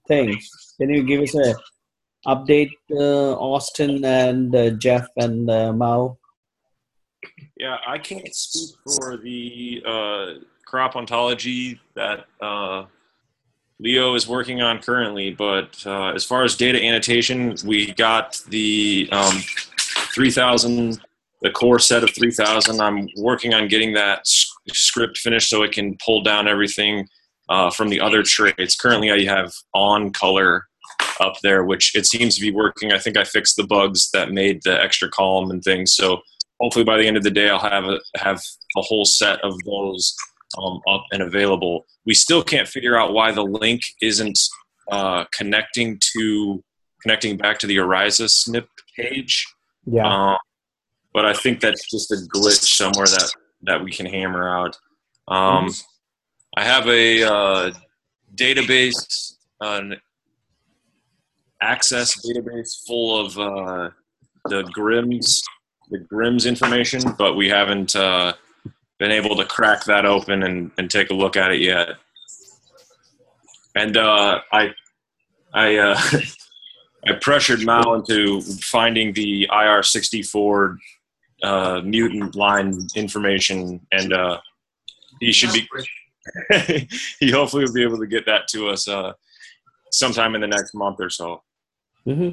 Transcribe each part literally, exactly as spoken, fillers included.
things. Can you give us a update, uh, Austin and uh, Jeff and uh, Mao? Yeah, I can't speak for the uh, crop ontology that uh, Leo is working on currently, but uh, as far as data annotation, we got the um, three thousand, the core set of three thousand. I'm working on getting that script finished so it can pull down everything uh, from the other traits. Currently, I have on color up there, which it seems to be working. I think I fixed the bugs that made the extra column and things. So hopefully by the end of the day, I'll have a, have a whole set of those um, up and available. We still can't figure out why the link isn't uh, connecting to connecting back to the Ariza S N P page. Yeah. Um, but I think that's just a glitch somewhere that, that we can hammer out. Um, mm-hmm. I have a uh, database, an access database full of uh, the Grims, the Grims information, but we haven't uh, been able to crack that open and, and take a look at it yet. And uh, I, I, uh, I pressured Mao into finding the I R sixty-four uh, mutant line information, and uh, he should be. He hopefully will be able to get that to us uh, sometime in the next month or so. Mm-hmm.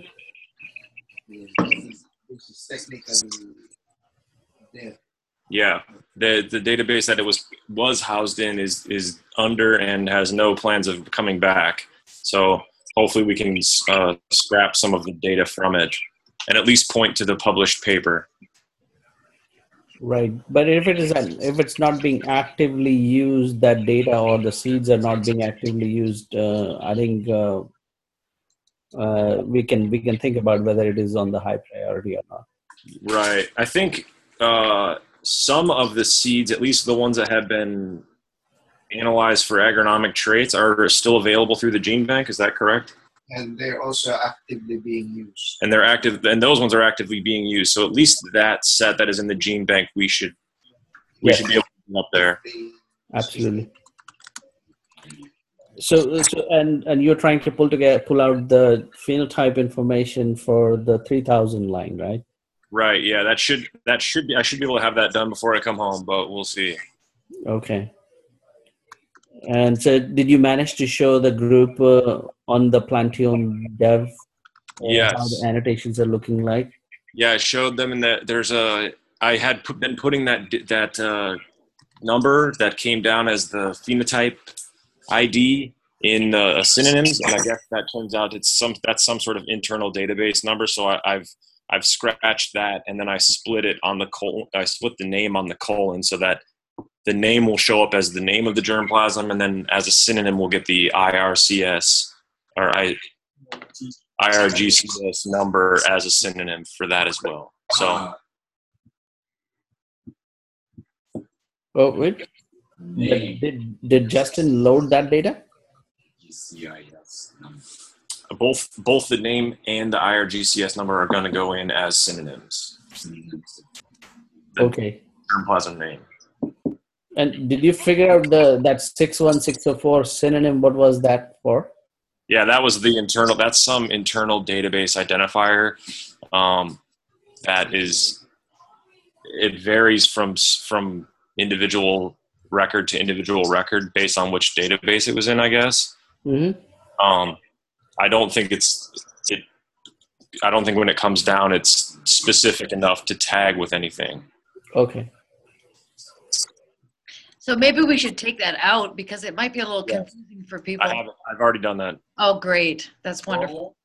Yeah, the the database that it was was housed in is is under and has no plans of coming back. So hopefully we can uh, scrap some of the data from it and at least point to the published paper. Right, but if it is if it's not being actively used, that data or the seeds are not being actively used, uh, I think uh, uh, we can we can think about whether it is on the high priority or not. Right, I think uh, some of the seeds, at least the ones that have been analyzed for agronomic traits, are still available through the gene bank. Is that correct? And they're also actively being used. And they're active, and those ones are actively being used. So at least that set that is in the gene bank, we should we yes. should be able to put up there. Absolutely. So, so and and you're trying to pull together, pull out the phenotype information for the three thousand line, right? Right. Yeah. That should that should be. I should be able to have that done before I come home, but we'll see. Okay. And so, did you manage to show the group uh, on the Plantium Dev? Yes. How the annotations are looking like? Yeah, I showed them in that. There's a. I had put, been putting that that uh, number that came down as the phenotype I D in uh, synonyms, and I guess that turns out it's some that's some sort of internal database number. So I, I've I've scratched that, and then I split it on the colon. I split the name on the colon so that the name will show up as the name of the germplasm, and then as a synonym, we'll get the I R C S or I, I R G C S number as a synonym for that as well. So. Oh, wait. Did, did, did Justin load that data? Both, both the name and the I R G C S number are going to go in as synonyms. The okay. Germplasm name. And did you figure out the that six one six zero four synonym? What was that for? Yeah, that was the internal. That's some internal database identifier. Um, that is, it varies from from individual record to individual record based on which database it was in, I guess. Mm-hmm. Um, I don't think it's it. I don't think when it comes down, it's specific enough to tag with anything. Okay. So maybe we should take that out because it might be a little Yeah. confusing for people. I have. I've already done that. Oh, great. That's wonderful.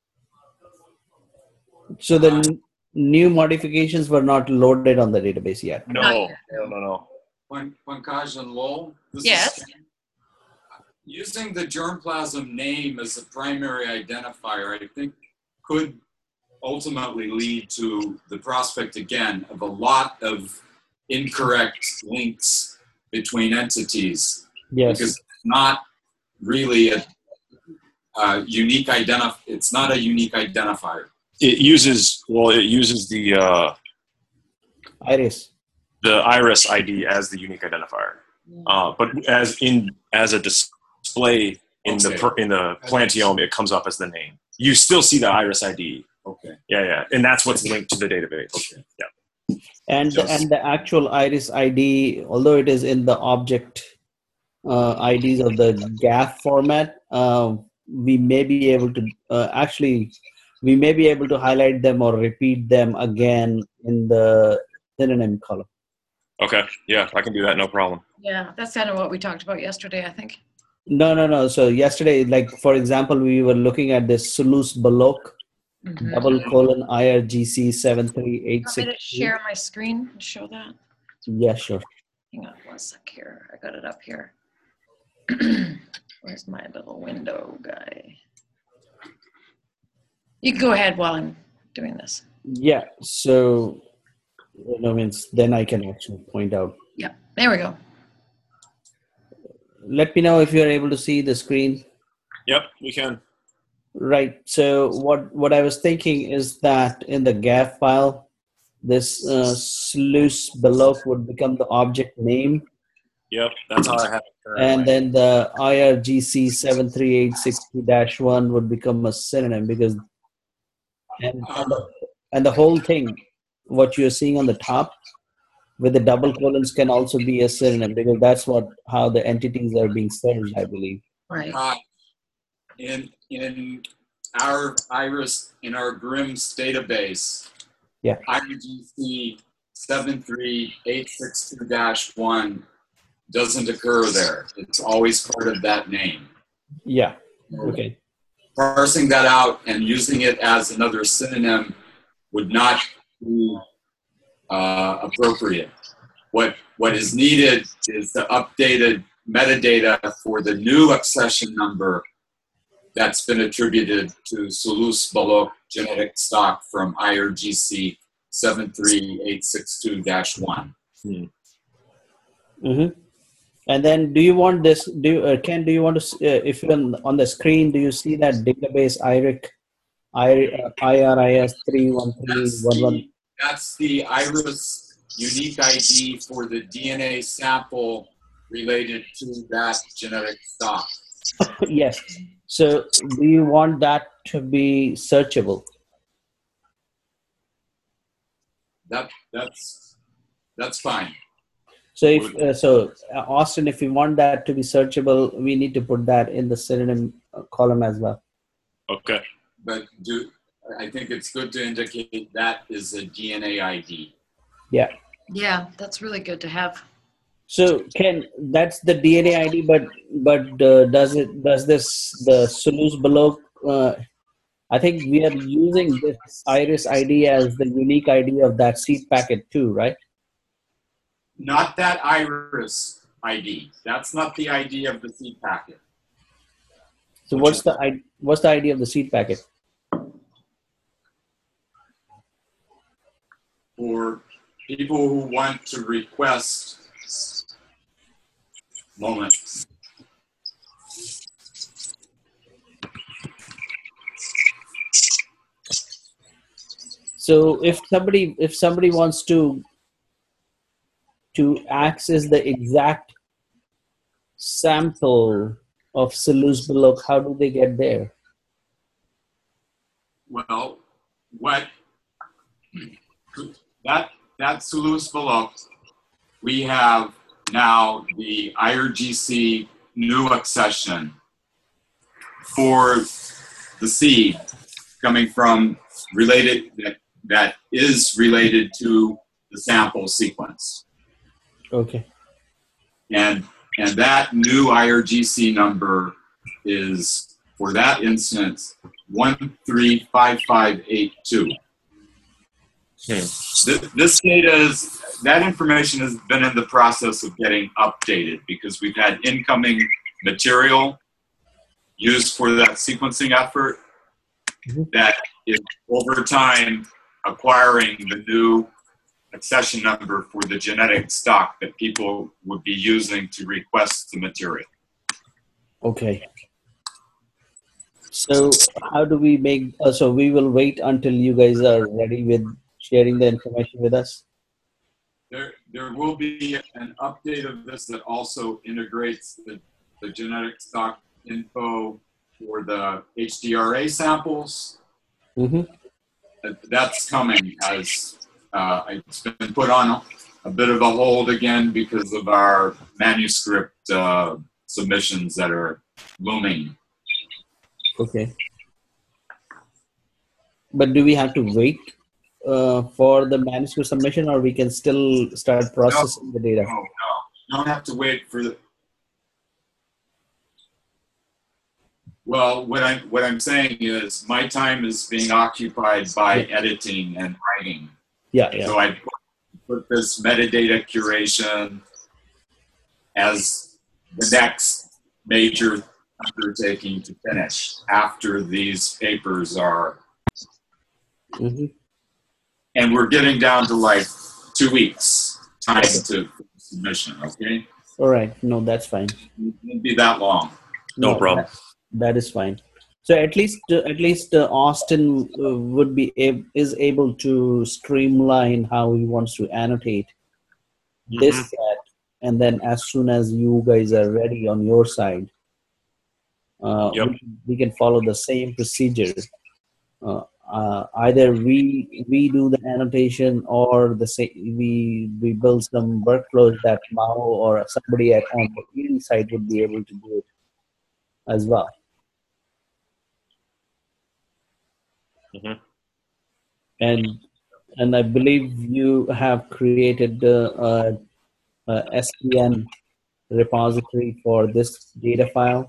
So the n- new modifications were not loaded on the database yet. No, Not no, no, no. Pan- Pankaj and Lowell, this Yes. is using the germplasm name as a primary identifier, I think could ultimately lead to the prospect again of a lot of incorrect links between entities. Yes. Because it's not really a, a unique identif- it's not a unique identifier. It uses well. It uses the uh, Iris. the iris I D as the unique identifier. Uh, but as in as a dis- display in Okay. the per, in the plantiome, it comes up as the name. You still see the iris I D. Okay. Yeah, yeah, and that's what's linked to the database. Okay. Yeah. And Just- and the actual iris I D, although it is in the object uh, I Ds of the G A F format, uh, we may be able to uh, actually we may be able to highlight them or repeat them again in the synonym column. Okay. Yeah, I can do that. No problem. Yeah, that's kind of what we talked about yesterday, I think. No, no, no. So yesterday, like for example, we were looking at this Sulus Balok Mhm. double colon I R G C seven three eight You want me six. to share my screen and show that? Yeah, sure. Hang on one sec here. I got it up here. Where's my little window guy? You can go ahead while I'm doing this. Yeah. So, you know, means then I can actually point out. Yeah, there we go. Let me know if you're able to see the screen. Yep, we can. Right. So what what I was thinking is that in the G A F file, this uh, Sulus Balok would become the object name, Yep, that's how I have it currently. and then the I R G C seven three eight six two dash one would become a synonym because, and, and, the, and the whole thing, what you're seeing on the top with the double colons can also be a synonym because that's what how the entities are being served, I believe. Right. Uh, in in our iris in our GRIMS database, Yeah. I R G C seven three eight six two dash one doesn't occur there. It's always part of that name. Yeah. Okay. Parsing that out and using it as another synonym would not be uh, appropriate. What what is needed is the updated metadata for the new accession number that's been attributed to Sulus Balok genetic stock from I R G C seven three eight six two dash one. Mm-hmm. And then, do you want this? Do you, uh, Ken? Do you want to? Uh, if you're on, on the screen, do you see that database I R I C, I, uh, I R I S three one three one one? That's the iris unique I D for the D N A sample related to that genetic stock. Yes. So, do you want that to be searchable? That that's that's fine. So, if uh, so, uh, Austin, if you want that to be searchable, we need to put that in the synonym uh, column as well. Okay. But do I think it's good to indicate that is a D N A I D. Yeah. Yeah, that's really good to have. So, Ken, that's the D N A I D, but but uh, does it does this the Sulus Balok? Uh, I think we are using this iris I D as the unique I D of that seed packet too, right? Not that iris I D. That's not the I D of the seed packet. So, what's the I, what's the I D of the seed packet? For people who want to request, moment. So, if somebody if somebody wants to to access the exact sample of Sulus Balok, how do they get there? Well, what that that Sulus Balok, we have now the I R G C new accession for the seed coming from related that that is related to the sample sequence. Okay. And and that new I R G C number is, for that instance, one three five five eight two. Hmm. This, this data is, that information has been in the process of getting updated because we've had incoming material used for that sequencing effort Mhm. that is over time acquiring the new accession number for the genetic stock that people would be using to request the material. Okay. So how do we make? Uh, so we will wait until you guys are ready with sharing the information with us. There, there will be an update of this that also integrates the, the genetic stock info for the H D R A samples. Mm-hmm. Uh, That's coming as uh, it's been put on a bit of a hold again because of our manuscript uh, submissions that are looming. Okay. But do we have to wait uh, for the manuscript submission, or we can still start processing the data? No, no, you don't have to wait for the. Well, what I'm what I'm saying is my time is being occupied by Yeah. editing and writing. Yeah, yeah. So I put this metadata curation as the next major undertaking to finish after these papers are, Mm-hmm. and we're getting down to like two weeks time to submission. Okay, All right. No, that's fine. it won't be that long. No problem. That, that is fine. So at least, uh, at least uh, Austin uh, would be ab- is able to streamline how he wants to annotate this Mhm. set, and then as soon as you guys are ready on your side, uh, Yep. we, we can follow the same procedure. Uh, uh, either we we do the annotation, or the sa- we we build some workflows that Mao or somebody at on the E D side would be able to do it as well. Mhm. And and I believe you have created the uh, uh, S V N repository for this data file.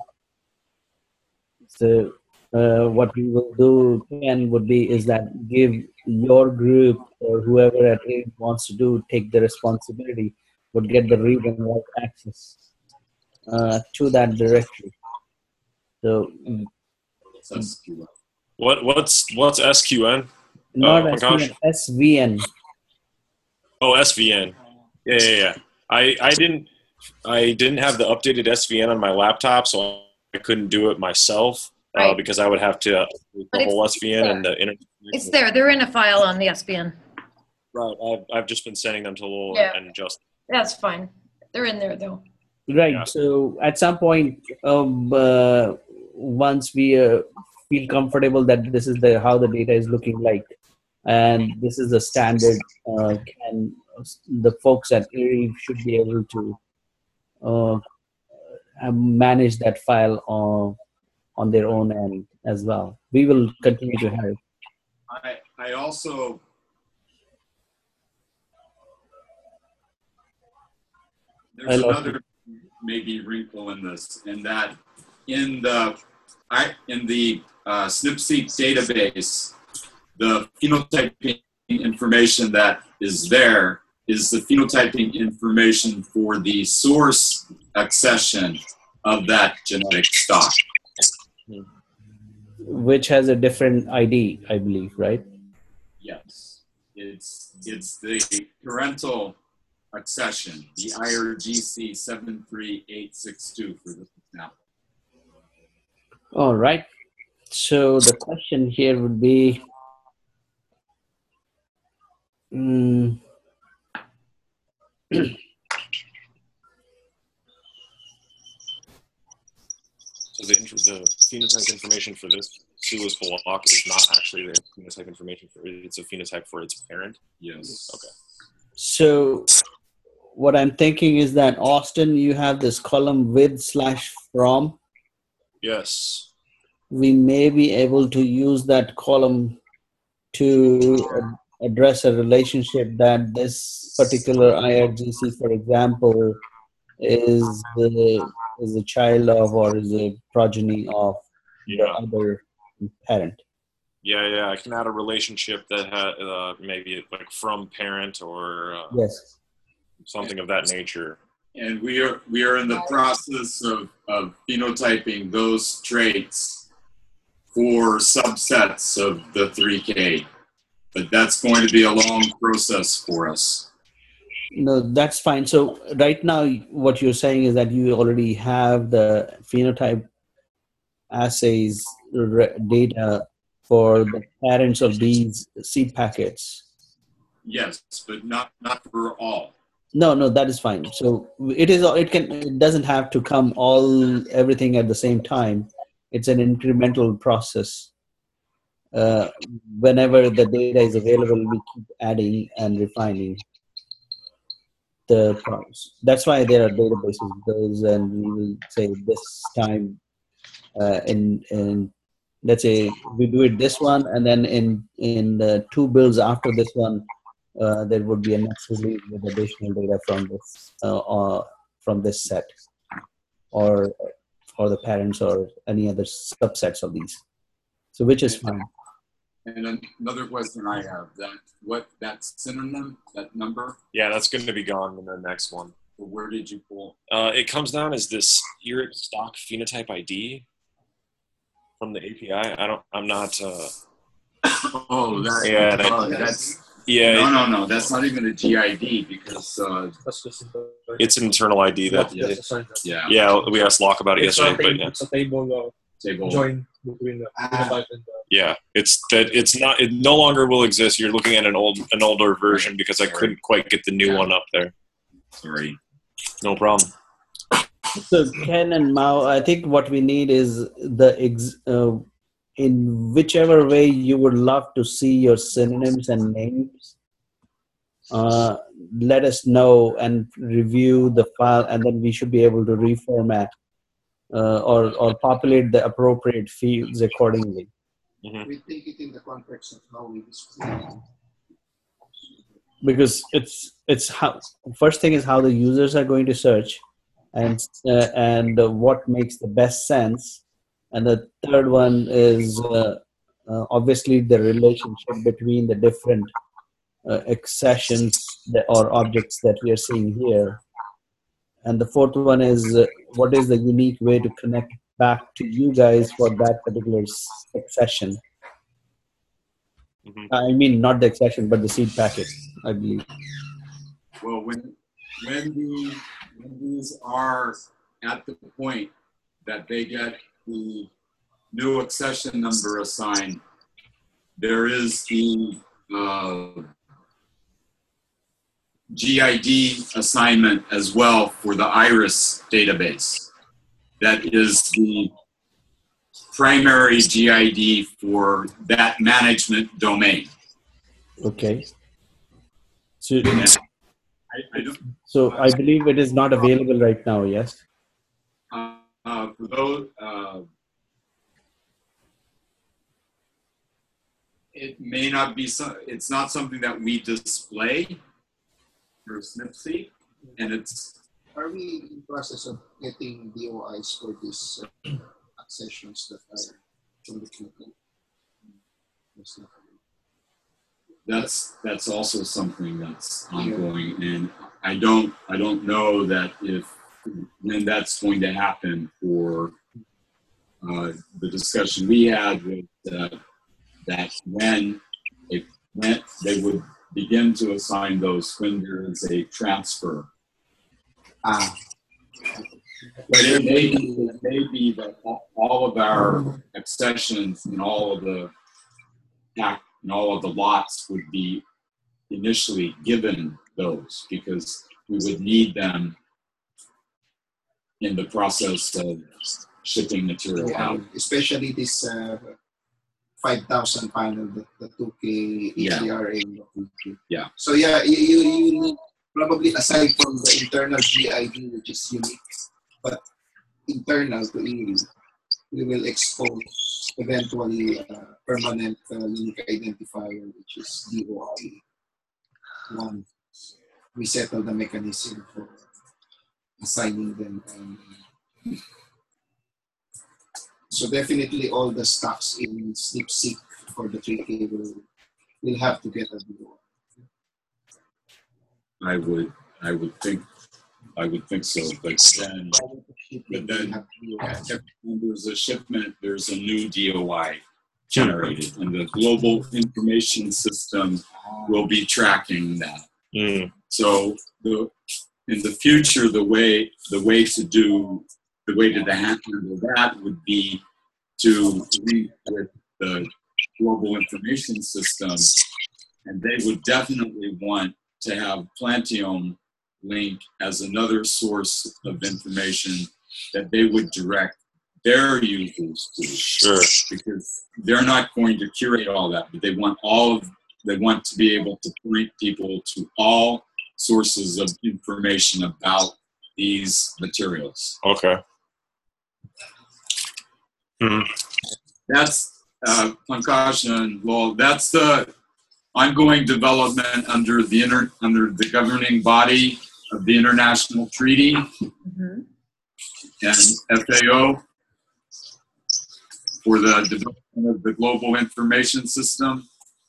So uh, what we will do, Ken, would be is that give your group or whoever at A I M wants to do take the responsibility, would get the read and write access uh, to that directory. So mm, It's S Q L. What what's what's S Q N? not Oh, S V N, gosh. S V N. Oh, S V N. Yeah, yeah, yeah. I I didn't I didn't have the updated S V N on my laptop, so I couldn't do it myself uh, Right. because I would have to update But the it's- whole S V N and the internet. It's there. They're in a file on the S V N. Right. I've I've just been sending them to Lowell Yeah. and just. That's fine. They're in there though. Right. Yeah. So at some point, um, uh, once we uh, feel comfortable that this is the how the data is looking like, and this is the standard, uh, can the folks at A R I V should be able to uh, uh, manage that file on on their own end as well. We will continue to help. I, I also there's I lost another maybe wrinkle in this, in that in the I in the uh, SNP-seq database, the phenotyping information that is there is the phenotyping information for the source accession of that genetic stock. which has a different I D, I believe, right? Yes, it's it's the parental accession, the I R G C seven three eight six two for this example. All right. So the question here would be, mm, So the, intro, the phenotype information for this Sulis block is not actually the phenotype information for it. It's a phenotype for its parent. Yes. Okay. so what I'm thinking is that, Austin, you have this column with slash from. Yes. We may be able to use that column to uh, address a relationship that this particular I R G C, for example, is the is a child of or is a progeny of the Yeah. other parent. Yeah, yeah. I can add a relationship that had uh, maybe like from parent or uh, Yes. something of that nature. And we are we are in the process of, of phenotyping those traits for subsets of the three K. But that's going to be a long process for us. No, that's fine. So right now, what you're saying is that you already have the phenotype assays re- data for the parents of these seed packets. Yes, but not not for all. No, no, that is fine. So it is. It can. It doesn't have to come all everything at the same time. It's an incremental process. Uh, whenever the data is available, we keep adding and refining the problems. That's why there are databases builds, and we will say this time uh, in in let's say we do it this one, and then in in the two builds after this one, uh, there would be a next release with additional data from this uh, or from this set, or or the parents or any other subsets of these. So which is fine. And another question I have, that what that synonym, that number, Yeah, that's going to be gone in the next one. where did you pull? Uh, it comes down as this E R I C stock phenotype I D from the A P I. I don't. I'm not. Uh, Oh, that, Yeah, that- oh, that's, yeah, no, no, no, that's not even a G I D because, uh, That's just a, it's an internal I D that. Yeah. just assign that. yeah, Yeah, we asked Locke about it It's a yesterday, table, but yeah. it's a table table. uh, join between the Ah. phenotype and the. Yeah, it's that it's not. It no longer will exist. You're looking at an old, an older version because I couldn't quite get the new Yeah. one up there. Sorry. No problem. So Ken and Mao, I think what we need is the ex, uh, in whichever way you would love to see your synonyms and names. Uh, let us know and review the file, and then we should be able to reformat uh, or or populate the appropriate fields accordingly. We take it in the context of how we display. Because it's it's how first thing is how the users are going to search, and uh, and uh, what makes the best sense, and the third one is uh, uh, obviously the relationship between the different uh, accessions that, or objects that we are seeing here, and the fourth one is uh, what is the unique way to connect back to you guys for that particular s- accession. Mhm. I mean, not the accession, but the seed packet, I believe. Well, when, when the, when these are at the point that they get the new accession number assigned, there is the uh, G I D assignment as well for the IRIS database. That is the primary G I D for that management domain. Okay. So, And I, I don't, so I believe it is not available right now, yes? uh, uh, for those, uh, it may not be, so, it's not something that we display for SNPSy, and it's, Are we in process of getting D O Is for these uh, accessions that are from the clinical? Yes, not really. that's, that's also something that's ongoing, and I don't, I don't know that if, when that's going to happen for uh, the discussion we had with, uh, that when it went, they would begin to assign those when there is a transfer. Ah, But it may be, it may be that all of our accessions and all of the and all of the lots would be initially given those because we would need them in the process of shipping material out. especially this uh, five thousand panel, the, the two K Yeah. H D R A. Yeah. So yeah, you, you, you need probably aside from the internal G I D, which is unique, but internal to E U, we will expose eventually uh, permanent uh, unique identifier, which is D O I. Once we settle the mechanism for assigning them. Um, so definitely all the stocks in SNPSeq for the three K will, will have to get a D O I. I would, I would think, I would think so. But then, but then when there's a shipment, there's a new D O I generated, and the global information system will be tracking that. Mm. So the in the future, the way the way to do the way to handle that would be to link with the global information system, and they would definitely want to have Plantium link as another source of information that they would direct their users to. Sure. Because they're not going to curate all that, but they want all of, they want to be able to point people to all sources of information about these materials. Okay. Hmm. That's uh, Pankaj and Lowell. That's the ongoing development under the inter, under the governing body of the International Treaty Mm-hmm. and F A O for the development of the global information system.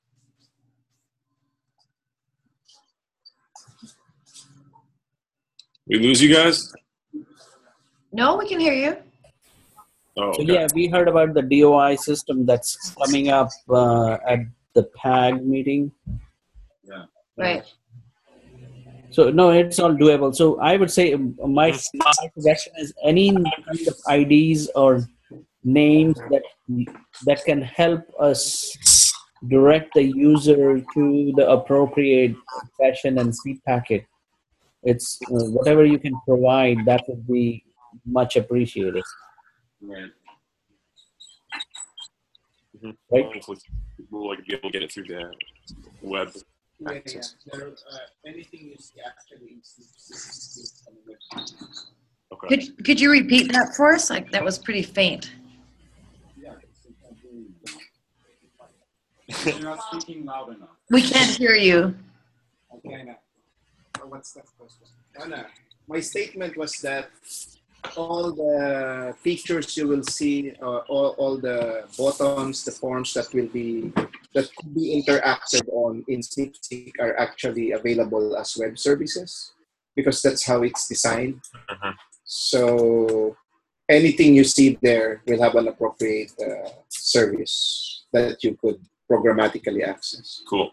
We lose you guys? No, we can hear you. Oh, So okay. yeah, we heard about the D O I system that's coming up uh, at the P A G meeting. Right. So no, it's all doable. So I would say um, my, my suggestion is any kind of I Ds or names that that can help us direct the user to the appropriate session and seed packet. It's uh, whatever you can provide, that would be much appreciated. Right. Mm-hmm. Right. Hopefully we'll like, be able to get it through the web. Yeah, yeah. Access. There, uh, anything you see actually is on the website. Okay. Could, could you repeat that for us? Like, that was pretty faint. Yeah, it's, it's You're not speaking loud enough. We can't hear you. okay, na. Uh, What's that question? Ana, my statement was that all the features you will see, uh, all, all the buttons, the forms that will be that could be interacted on in SnipSeek are actually available as web services because that's how it's designed. Uh-huh. So anything you see there will have an appropriate uh, service that you could programmatically access. Cool.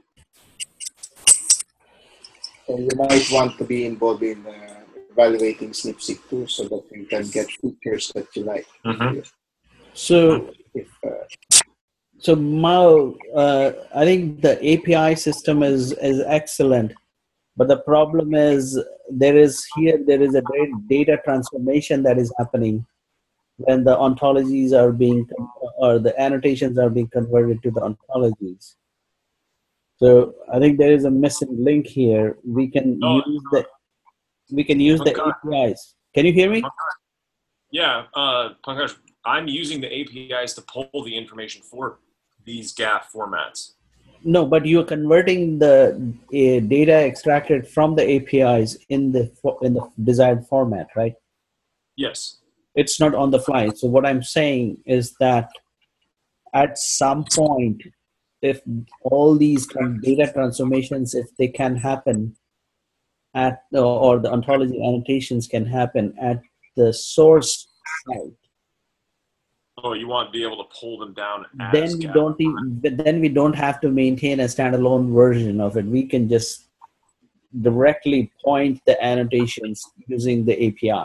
So you might want to be involved in uh, evaluating SnipSeek too, so that you can get features that you like. Mm-hmm. So If, uh, So Mal, uh, I think the A P I system is, is excellent, but the problem is there is here, there is a great data transformation that is happening when the ontologies are being, or the annotations are being converted to the ontologies. So I think there is a missing link here. We can Oh, use the, we can use the Pankaj. A P Is. Can you hear me? Yeah, uh, Pankaj, I'm using the A P Is to pull the information for these G A F formats. No, but you're converting the uh, data extracted from the A P Is in the fo- in the desired format, right? Yes. It's not on the fly. So what I'm saying is that at some point, if all these tran- data transformations, if they can happen at, or the ontology annotations can happen at the source site, Oh, you want to be able to pull them down as then we G A F. don't even, then we don't have to maintain a standalone version of it. We can just directly point the annotations using the A P I.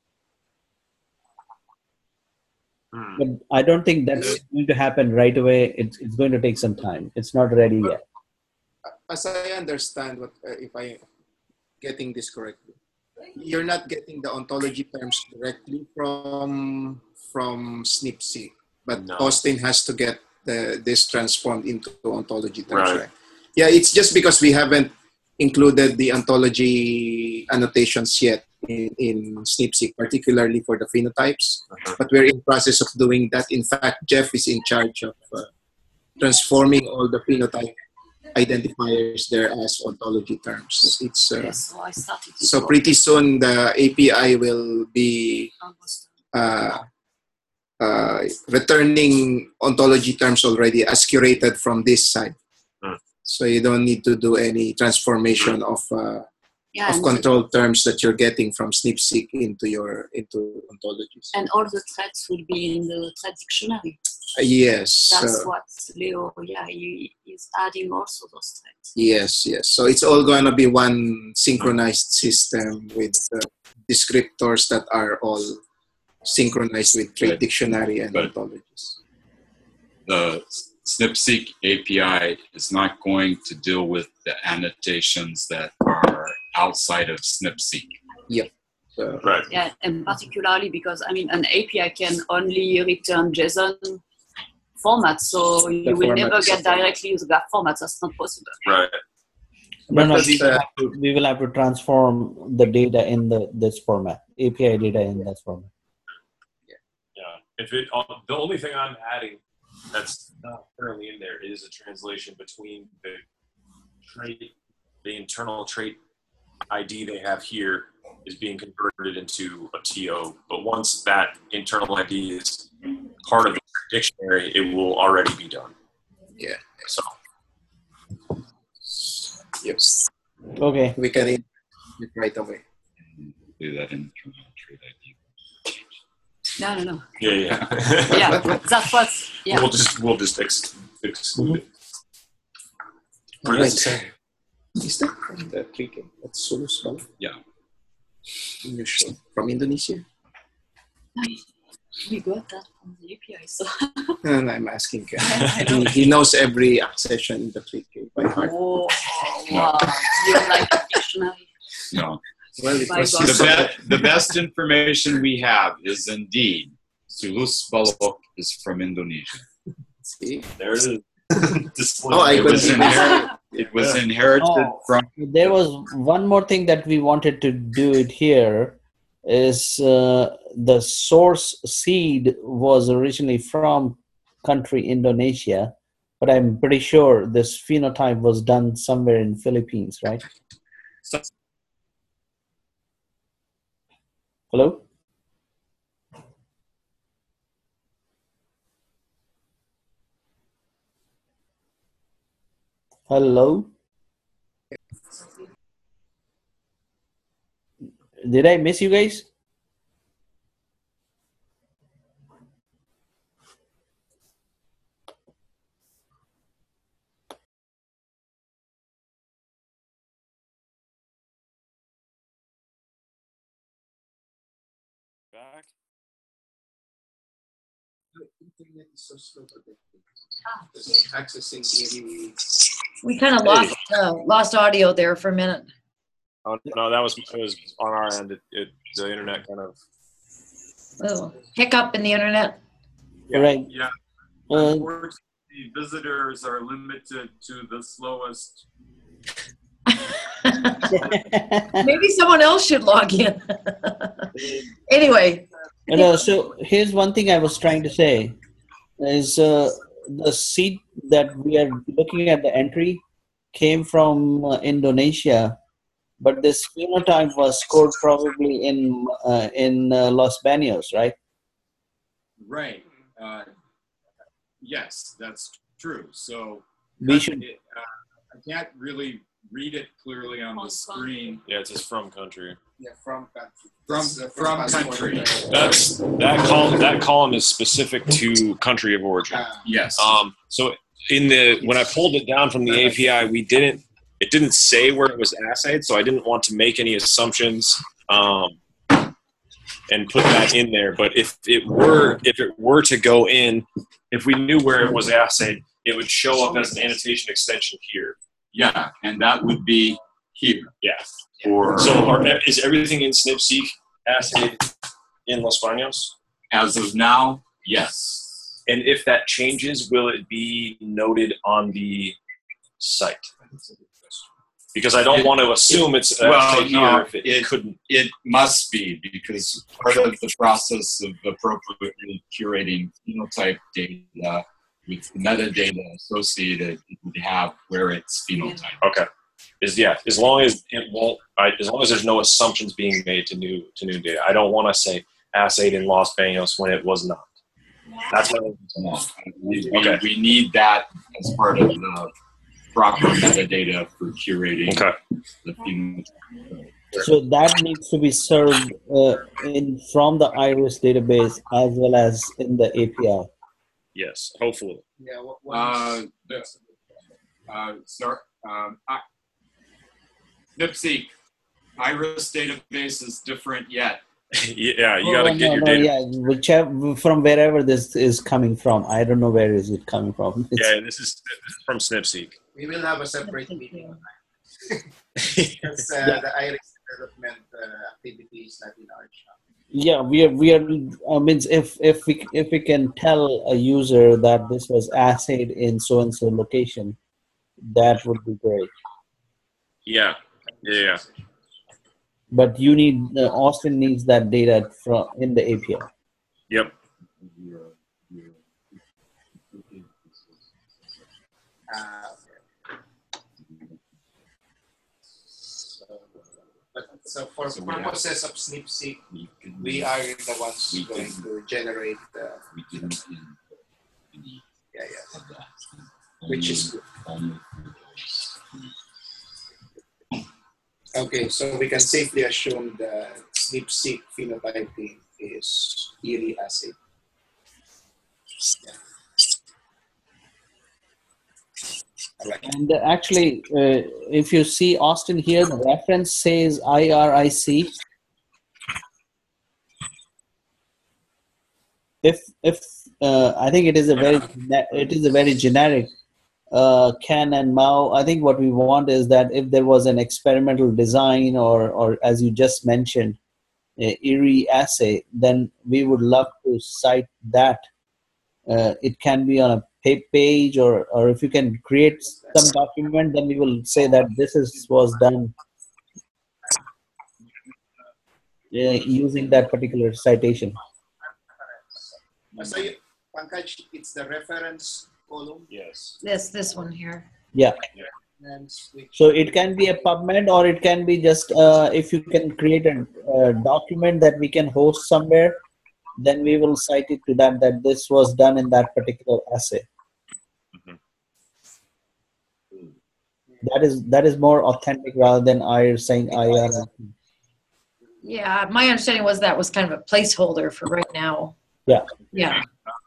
Hmm. But I don't think that's going to happen right away. It's, it's going to take some time. It's not ready yet. as I understand, what uh, if I getting this correctly, you're not getting the ontology terms directly from from SnipSeek, but No. Austin has to get the, this transformed into ontology terms, Right. right? Yeah, it's just because we haven't included the ontology annotations yet in, in SnipSeek, particularly for the phenotypes. Uh-huh. But we're in process of doing that. In fact, Jeff is in charge of uh, transforming all the phenotype identifiers there as ontology terms. It's uh, Yes, so I started. to so work pretty soon the A P I will be almost. uh, uh, returning ontology terms already as curated from this side. Hmm. So you don't need to do any transformation of uh, Yeah, of and, control terms that you're getting from SnipSeek into your into ontologies. and all the threads will be in the thread dictionary. Uh, yes. That's uh, what Leo, yeah, he is adding also those threads. Yes, yes. So it's all going to be one synchronized system with uh, descriptors that are all synchronized with trade Right. dictionary and But- ontologies. The SnipSeek A P I is not going to deal with the annotations that are outside of SnpSeq. So, Right. Yeah, and particularly because I mean, an A P I can only return JSON format, so you will format never is get a format. directly with graph formats. That's not possible. Right. No, no, that's, we will, uh, have to, we will have to transform the data in the this format, A P I data in this format. Yeah. If it, uh, the only thing I'm adding that's not currently in there is a translation between the trait, the internal trait I D they have here is being converted into a T O. But once that internal I D is part of the dictionary, it will already be done. Yeah. So Yep. Okay. We can in it right away. Do that in trade I D. No, no, no. yeah, yeah. Yeah, that's what. Yeah. We'll just we'll just ex- exclude it. What Right. does it say? Is that from the three K? That's Solus pala. Yeah. Unusual. From Indonesia? We got that from the A P I, so. And I'm asking. Uh, I know. he, he knows every accession in the three K by heart. Oh, wow. You're like a dictionary. No. Well, it My was God. The, his- be- the best information we have is indeed Sulus Balok is from Indonesia. See? There it is. Display. Oh, I It could was see inherited. It was Yeah. inherited Oh. from. There was one more thing that we wanted to do it here is uh, the source seed was originally from country Indonesia, but I'm pretty sure this phenotype was done somewhere in Philippines, right? Hello? Hello? Did I miss you guys? Back. The internet is so slow today. Accessing any. We kind of lost uh, lost audio there for a minute. Oh, no, that was it was on our end. It, it the internet kind of. Oh, hiccup in the internet. Yeah, Right. Yeah. Uh, Unfortunately, visitors are limited to the slowest. Maybe someone else should log in. Anyway, And, uh, so here's one thing I was trying to say is uh, the seed that we are looking at the entry came from uh, Indonesia, but this phenotype was scored probably in uh, in uh, Los Baños, right? Right. Uh, yes, that's true. So We should. it, uh, I can't really read it clearly on the screen. Yeah, it says from country. Yeah, from country. From It's, uh, from passport. country. That's that column. That column is specific to country of origin. Ah, Yes. Um, so in the when I pulled it down from the A P I, we didn't. It didn't say where it was assayed, so I didn't want to make any assumptions um, and put that in there. But if it were if it were to go in, if we knew where it was assayed, it would show up as an annotation extension here. Yeah, and that would be here. Yeah. Or So are, is everything in SnpSeq assayed in Los Baños? as of now, yes. And if that changes, will it be noted on the site? Because I don't want to assume it's Well, assayed no, here if it, it- couldn't. It must be because part of the process of appropriately curating phenotype data with metadata associated, it would have where it's phenotype. Okay. Is yeah. As long as it won't. I, as long as there's no assumptions being made to new to new data. I don't want to say assayed in Los Baños when it was not. That's what. No, we, we- Okay. we need that as part of the proper metadata for curating Okay. the phenotype. So that needs to be served uh, in from the IRIS database as well as in the A P I. Yes. Hopefully. yeah, what, Uh, the, uh, sorry, um, I, SnpSeq, IRIS database is different yet. yeah. You got to Oh, get no, your no, data. yeah, whichever from wherever this is coming from. I don't know where is it coming from. It's- Yeah. This is, this is from SnpSeq. we will have a separate meeting. Because uh, Yeah. the iris development uh, activity is not in our shop. Yeah, we are, we are, uh, means if, if we, if we can tell a user that this was assayed in so-and-so location, that would be great. Yeah. Yeah. But you need, uh, Austin needs that data from, in the A P I. Yep. Uh, so, but, so for So we have- purposes of SnipSeek, We can, we are the ones We going can- to generate the, we can input any yeah, yeah, of that. which is good. Only for those. Okay, so we can safely assume the SnipSeek phenotyping is Erie assay. Yeah. All right. And uh, actually, uh, if you see Austin here, the reference says I R I C. If if uh, I think it is a very gene- it is a very generic uh, Ken and Mao. I think what we want is that if there was an experimental design or or as you just mentioned, a Erie assay, then we would love to cite that. Uh, it can be on a pa- page, or or if you can create some document, then we will say that this is was done uh, using that particular citation. Uh, So, you, Pankaj, it's the reference column. Yes. This, this one here. Yeah. And which, So it can be a PubMed, or it can be just uh, if you can create a, a document that we can host somewhere, then we will cite it to that that this was done in that particular assay. Mhm. That is that is more authentic rather than I saying I R. Yeah, my understanding was that was kind of a placeholder for right now. Yeah. Yeah.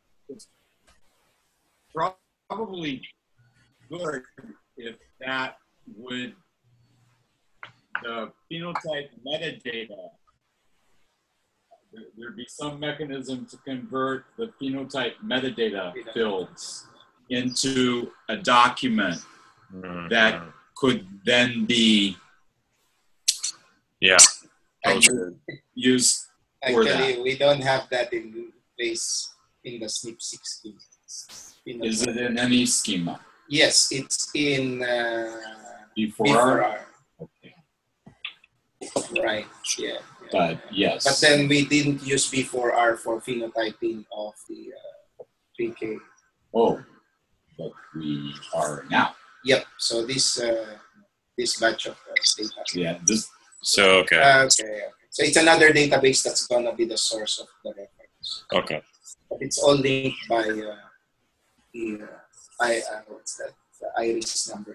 Probably good if that would, the phenotype metadata, there- there'd be some mechanism to convert the phenotype metadata fields into a document that could then be Yeah. That was used good. used for actually, that. we don't have that in place in the SnipSeek scheme. In the- Is it in any schema? Yes, it's in uh, B B four four R? R. Okay. Right, yeah. But yes. But then we didn't use B four R for phenotyping of the uh, P K. Oh, but we are now. Yep, so this uh, this batch of uh, data. Yeah, this, So, okay. Uh, okay, okay. So it's another database that's gonna be the source of the reference. Okay. But it's all linked by uh, the uh, I uh, what's that? The iris number.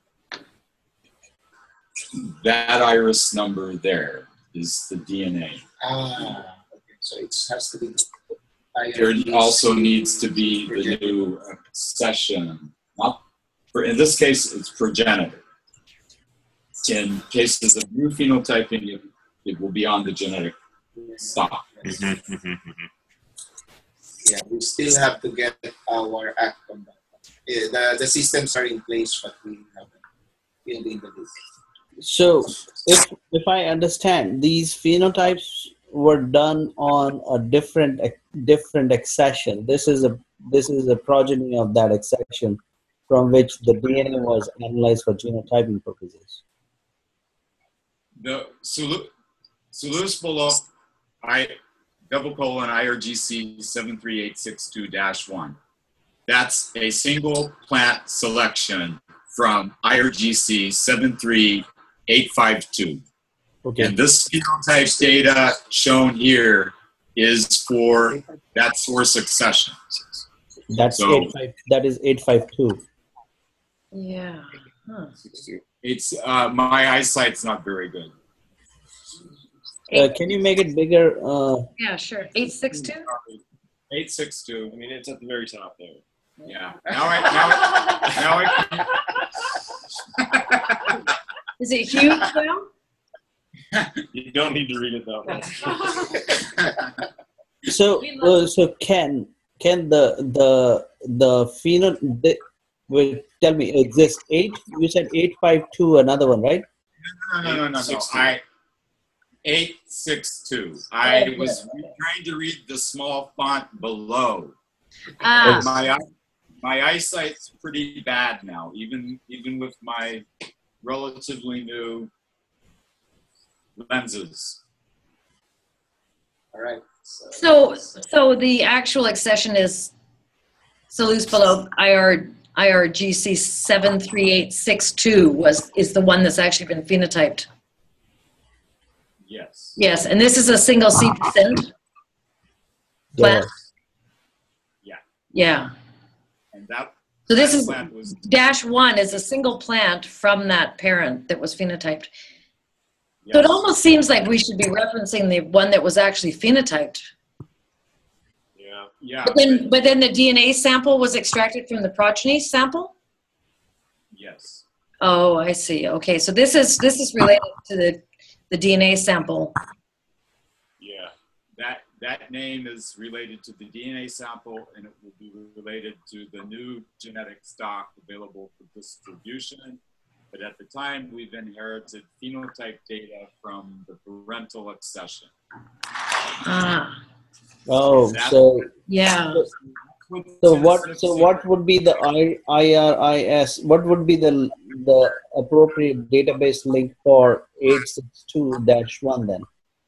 that iris number there is the D N A. Ah, okay. So it has to be. There also needs to be the new session. Not for, in this case, it's progenitor. In cases of new phenotyping, it, it will be on the genetic stock. Mm-hmm, mm-hmm, mm-hmm. Yeah, we still have to get our act on that. Yeah, the, the systems are in place, but we haven't filled in the loop. So if if I understand, these phenotypes were done on a different different accession. This is a this is a progeny of that accession from which the D N A was analyzed for genotyping purposes. The Sulus below, I double colon I R G C seven three eight six two dash one. That's a single plant selection from I R G C seven three eight five two. Okay. And this phenotype data shown here is for that source accession. That's So- eight five. That is eight five two. Yeah. Huh. It's uh, my eyesight's not very good. Uh, can you make it bigger? Uh, Yeah, sure. eight six two? eight six two. I mean, it's at the very top there. Yeah. Now I now, now I Is it huge now? You don't need to read it that way. so uh, so Ken Ken the the the pheno the, Wait, tell me, exists eight? You said eight five two, another one, right? No, no, no, no, no. Six two. I eight six two. I was trying to read the small font below. Ah, My eye- my eyesight's pretty bad now, even even with my relatively new lenses. All right. So, so so the actual accession is Salus below I R I R G C seven three eight six two was is the one that's actually been phenotyped. Yes. Yes, and this is a single seed descent. Plant. Yeah. Yeah. And that So this that is plant was dash one is a single plant from that parent that was phenotyped. yes. So it almost seems like we should be referencing the one that was actually phenotyped. Yeah. yeah. But then, but then the D N A sample was extracted from the progeny sample? Yes. Oh, I see. Okay, so this is this is related to the, the D N A sample. Yeah. That that name is related to the D N A sample, and it will be related to the new genetic stock available for distribution. But at the time, we've inherited phenotype data from the parental accession. Ah, Oh, That- so yeah. so what? So what would be the I R I S? What would be the the appropriate database link for eight six two dash one then?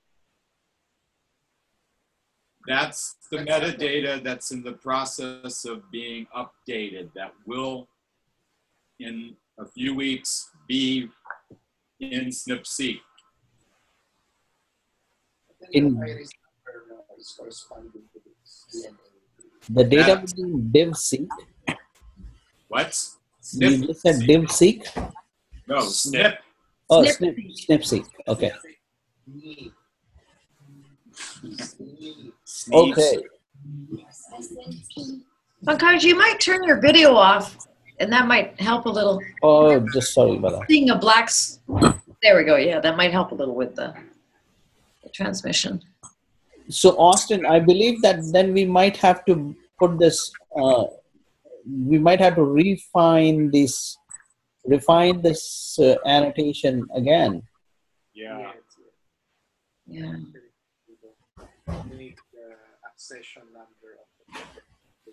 That's the metadata that's in the process of being updated. That will, in a few weeks, be in SNP-seq. In- the iris number uh, is corresponding to this D N A. The data That- would be DivSeq. What? You just said DivSeq? No, SNP. Oh, Snip- Snip, SnipSeq. Okay. Neat. Neat. Okay. Pankaj, you might turn your video off, and that might help a little. Oh, just sorry about that. Seeing a black, s- there we go. Yeah, that might help a little with the, the transmission. So Austin, I believe that then we might have to put this, uh, we might have to refine this, refine this uh, annotation again. Yeah. Yeah. Make the accession number of the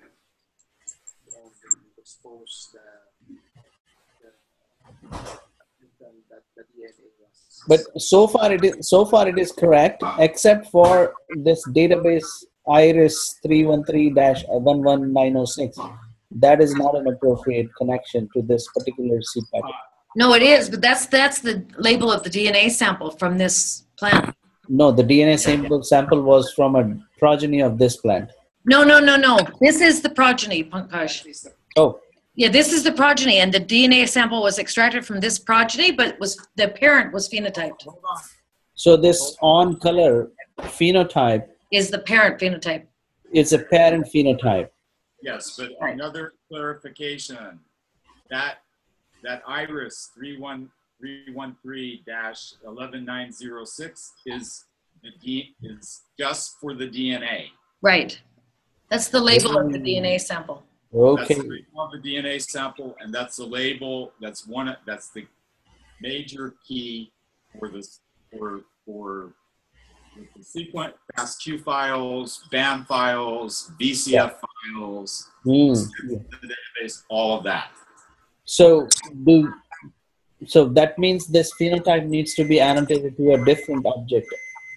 the expose the, the, that the D N A was. But so far it is, so far it is correct, except for this database iris three one three dash one one nine zero six. That is not an appropriate connection to this particular seed packet. No, it is, but that's that's the label of the D N A sample from this plant. No, the D N A sample sample was from a progeny of this plant. No, no, no, no. This is the progeny, Pankaj. Oh, Yeah, this is the progeny, and the D N A sample was extracted from this progeny, but was the parent was phenotyped. so this on color phenotype Is the parent phenotype? is a parent phenotype. Yes, but Right. another clarification, that that iris three one three dash eleven nine zero six is the D, is just for the D N A. Right. That's the label of the D N A sample. Okay. That's the label of the D N A sample, and that's the label. That's one. That's the major key for this for for the sequence FASTQ files, B A M files, V C F files, Hmm. the database, all of that. So do so that means this phenotype needs to be annotated to a different object.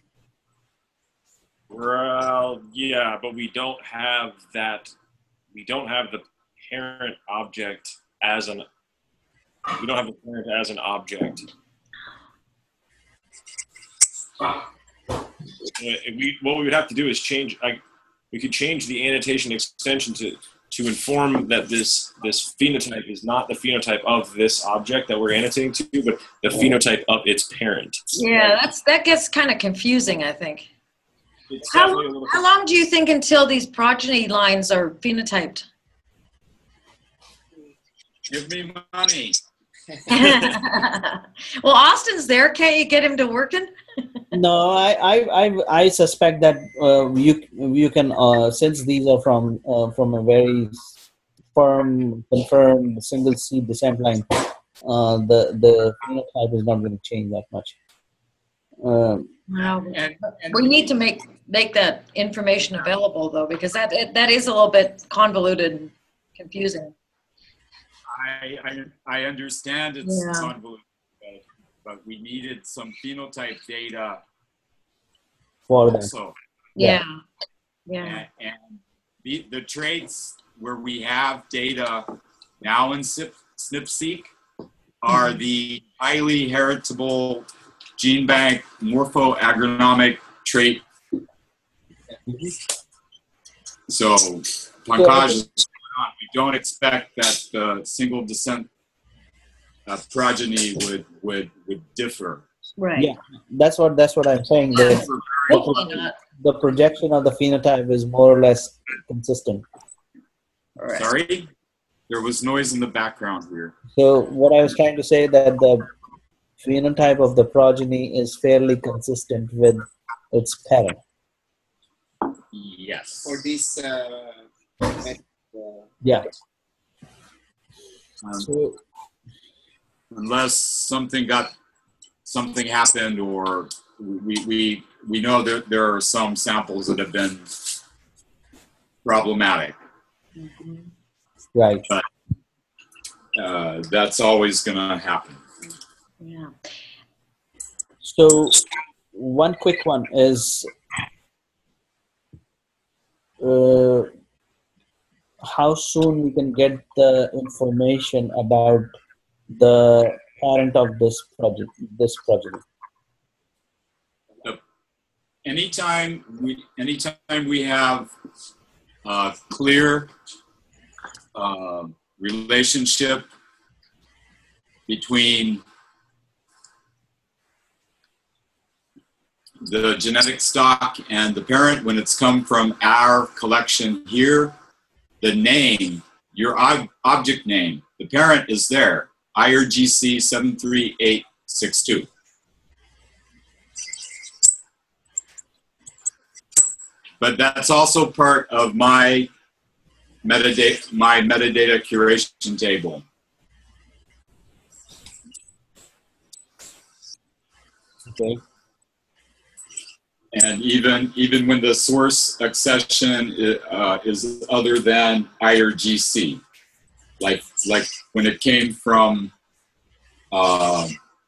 Well, yeah, but we don't have that. We don't have the parent object as an. We don't have the parent as an object. Uh, we, what we would have to do is change. I, we could change the annotation extension to to inform that this this phenotype is not the phenotype of this object that we're annotating to, but the phenotype of its parent. Yeah, that's that gets kind of confusing, I think. It's How, definitely a little. how long do you think until these progeny lines are phenotyped? Give me money. Well, Austin's there. Can't you get him to working? No, I I I, I suspect that uh, you you can uh, since these are from uh, from a very firm, confirmed single seed descent line, uh, the the phenotype is not going to change that much. Um, Wow. And, and We need to make make that information available though, because that that is a little bit convoluted, and confusing. I, I, I understand it's Yeah. convoluted, but, but we needed some phenotype data for that. also. Yeah. Yeah. And, and the, the traits where we have data now in SIP, SNP-seq are the highly heritable gene bank morpho-agronomic trait. So Pankaj is going on. We don't expect that the single descent uh, progeny would, would, would differ. Right. Yeah, that's what that's what I'm saying. The, Differ Hopefully not. the projection of the phenotype is more or less consistent. Right. Sorry? There was noise in the background here. So what I was trying to say that the phenotype of the progeny is fairly consistent with its parent. Yes. For this uh, method, uh, Yeah. Um, So unless something got, something happened, or we, we, we know that there are some samples that have been problematic. right. Uh, that's always going to happen. Yeah. So one quick one is uh, how soon we can get the information about the parent of this project, this project. Anytime we, anytime we have a clear uh, relationship between the genetic stock and the parent, when it's come from our collection here, the name, your ob object name, the parent is there, I R G C seven three eight six two. But that's also part of my metadata, my metadata curation table. Okay. And even even when the source accession uh, is other than I R G C, like like when it came from uh,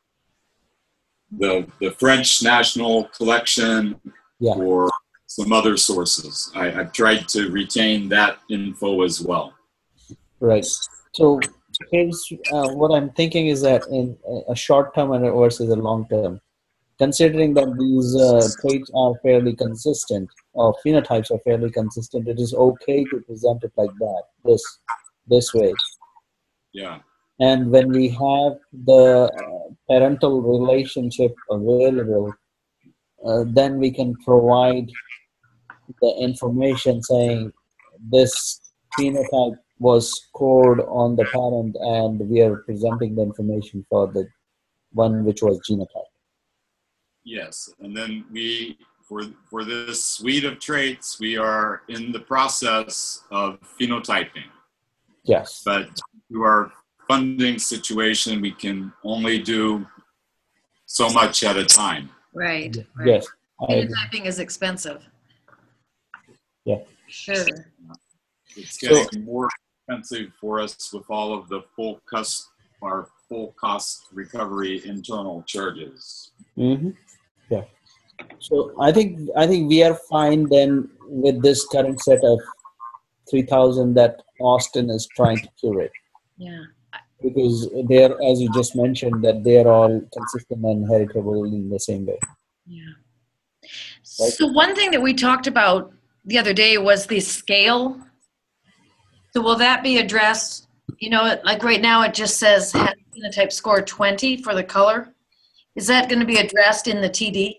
the the French National Collection, Yeah. or some other sources, I, I've tried to retain that info as well. Right. So here's uh, what I'm thinking is that in a short term and versus a long term, considering that these uh, traits are fairly consistent, or phenotypes are fairly consistent, it is okay to present it like that, this this way. Yeah. And when we have the uh, parental relationship available, uh, then we can provide the information saying this phenotype was scored on the parent, and we are presenting the information for the one which was genotype. Yes, and then we, for, for this suite of traits, we are in the process of phenotyping. Yes. But through our funding situation, we can only do so much at a time. Right. Right. Yes. I agree. Phenotyping is expensive. Yeah. Sure. It's getting more expensive for us with all of the full cost, our full cost recovery internal charges. Mm-hmm. Yeah. So I think I think we are fine then with this current set of three thousand that Austin is trying to curate, Yeah. because they're, as you just mentioned, that they're all consistent and heritable in the same way. Yeah. Right. So one thing that we talked about the other day was the scale. So will that be addressed? You know, like right now it just says phenotype score twenty for the color. Is that going to be addressed in the T D?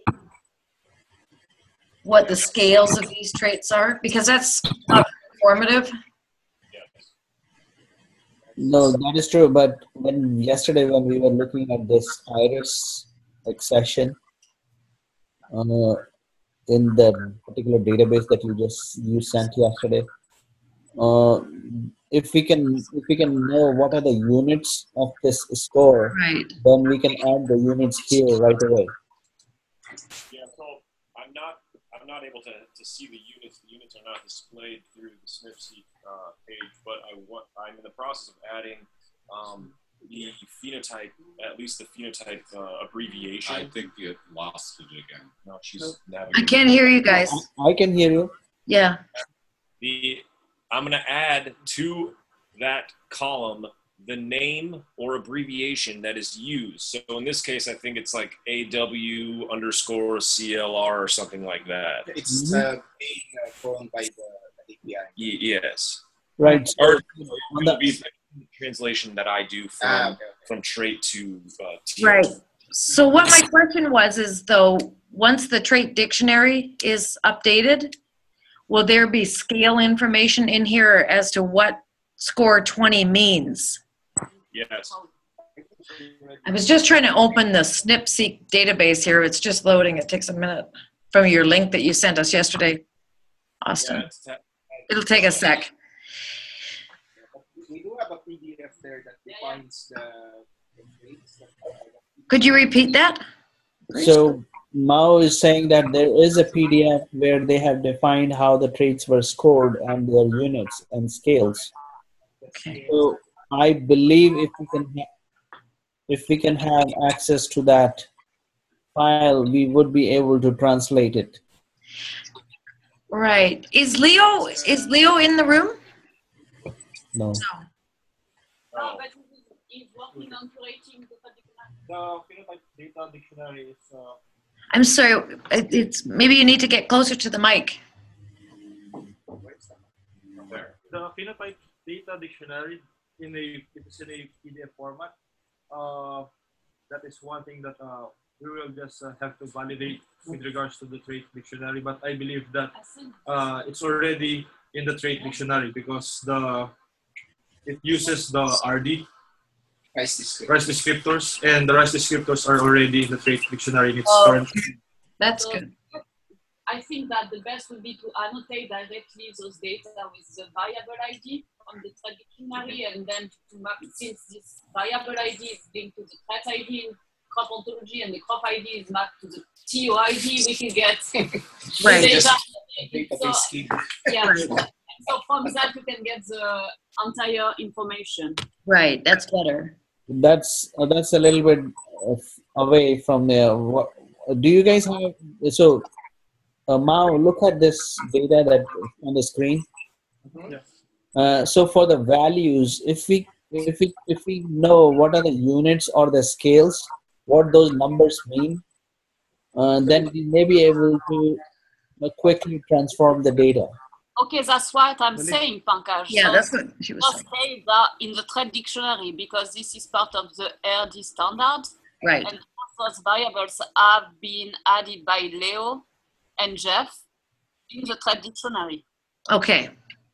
What the scales of these traits are? Because that's not informative. No, that is true. But when yesterday when we were looking at this iris accession uh, in the particular database that you just you sent yesterday, uh, if we can if we can know what are the units of this score, Right. then we can add the units here right away. Yeah, so I'm not I'm not able to, to see the units. The units are not displayed through the SNPseq uh, page, but I want I'm in the process of adding um, the phenotype, at least the phenotype uh, abbreviation. I think you lost it again. No, she's I navigating. can't hear you guys. I can hear you. Yeah. The I'm going to add to that column the name or abbreviation that is used. So in this case, I think it's like A W underscore C L R or something like that. It's uh, being uh, drawn by the, the A P I. Y- yes. Right. So Or on it will the, be the translation that I do from, Ah, okay, okay. from trait to uh, T. Right. So what my question was is though, once the trait dictionary is updated, will there be scale information in here as to what score twenty means? Yes. I was just trying to open the SNPseq database here. It's just loading. It takes a minute from your link that you sent us yesterday, Austin. Yeah, it's ta- It'll take a sec. We do have a P D F there that defines the, the traits. That Could you repeat that? so Mao is saying that there is a P D F where they have defined how the traits were scored and their units and scales. Okay. So I believe if we can ha- if we can have access to that file, we would be able to translate it. Right. Is Leo is Leo in the room? No. No, but he's working on creating the particular. the phenotype data dictionary is uh, I'm sorry. it- It's maybe you need to get closer to the mic. the phenotype data dictionary in a it is in a P D F format. Uh, that is one thing that uh, we will just uh, have to validate with regards to the trait dictionary. But I believe that uh, it's already in the trait dictionary because the it uses the R D, Price description. rice descriptors, and the rice descriptors are already in the trait dictionary in its Oh. current. That's So good. I think that the best would be to annotate directly those data with the variable I D on the trait dictionary, and then to map, since this variable I D is linked to the trait I D in crop ontology and the crop I D is mapped to the T O I D, we can get the Right. data. Database So, scheme. yeah. Right. So from that, we can get the entire information. Right. That's better. That's uh, that's a little bit of away from there. What, do you guys have? So, uh, Mao, look at this data that on the screen. Yeah. Uh, so for the values, if we if we if we know what are the units or the scales, what those numbers mean, uh, then we may be able to uh, quickly transform the data. Okay, that's what I'm Really? saying, Pankaj. Yeah, So that's what she was just saying. say that in the trait dictionary because this is part of the R D standard. Right. And those variables have been added by Leo and Jeff in the trait dictionary. Okay.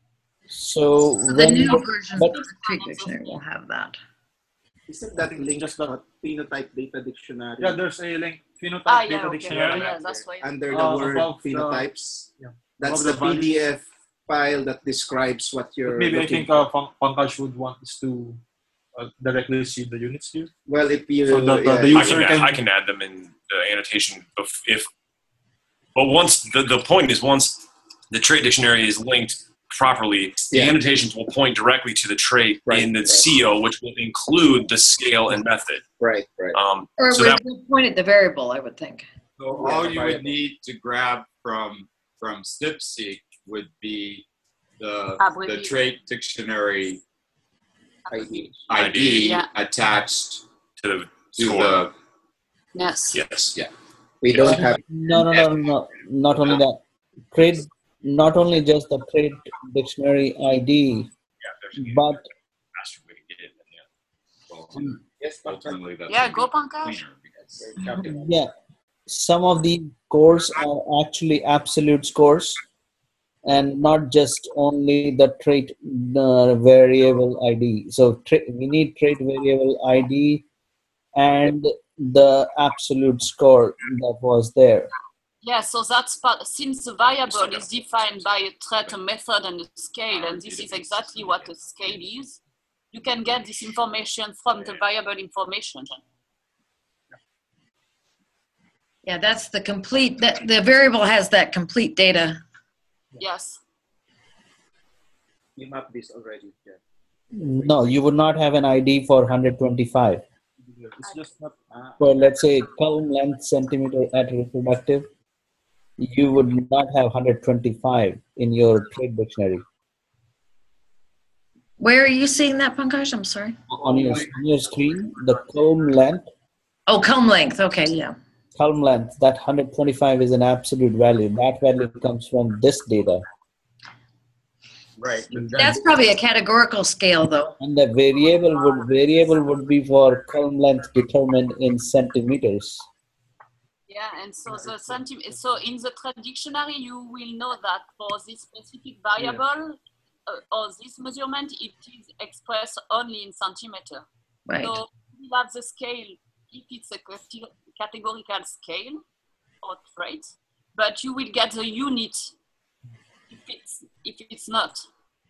So So the when new version but of the trait dictionary will have that. Isn't that link just the phenotype data dictionary? Yeah, there's a link. Phenotype Ah, yeah, data okay. dictionary. Yeah, that's why. Under the Uh, word above the- phenotypes. yeah. That's Above the the P D F file that describes what you're Maybe I looking think uh, Pang- Pankaj would want us to uh, directly see the units here. Well, if you So the- the- yeah, the I user can, add, can- I can add them in the annotation if, if but once the, the point is once the trait dictionary is linked properly, Yeah. the annotations will point directly to the trait Right, in the right. C O, which will include the scale and method. right, right. Um, Or so we that would point at the variable, I would think. So Yeah, all the you would variable. need to grab from from SNPseq would be the Abbreviation. the trait dictionary I D. I D Yeah. attached to the to score. the Yes. Yes. yeah. We don't have no, no, no, no, not only that. Trade, not only just the trade dictionary I D, Yeah, there's a but faster way to get it. Yeah. Well, Yes, but ultimately that's Yeah, gonna go be Pankaj. cleaner because yeah, some of these scores are actually absolute scores, and not just only the trait the variable I D. So tra- we need trait variable I D and the absolute score that was there. Yeah, so that's part, since the variable is defined by a threat, a method, and a scale, and this is exactly what a scale is, you can get this information from the variable information. Yeah, that's the complete, that the variable has that complete data. Yes. We map this already. Yeah. No, you would not have an I D for one hundred twenty-five. It's just not. Uh, For let's say column length centimeter at reproductive, you would not have one hundred twenty-five in your trade dictionary. Where are you seeing that, Pankaj? I'm sorry. On your, on your screen, the column length, Oh, comb length. Okay, yeah. column length, that one hundred twenty-five is an absolute value. That value comes from this data. Right. And then, That's probably a categorical scale, though. And the variable would variable would be for column length determined in centimeters. Yeah, and so the centim- so in the trade dictionary, you will know that for this specific variable uh, or this measurement, it is expressed only in centimeter. Right. So we have the scale if it's a cate- categorical scale or trait, but you will get the unit if it's if it's not.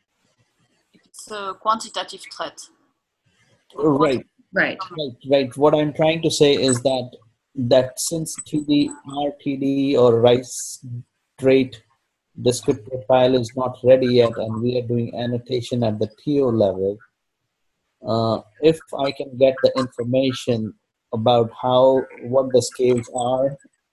If it's a quantitative trait. Right, Right. right, right. What I'm trying to say is that that since T D, R T D or rice trait descriptor file is not ready yet, and we are doing annotation at the T O level, uh, if I can get the information about how what the scales are,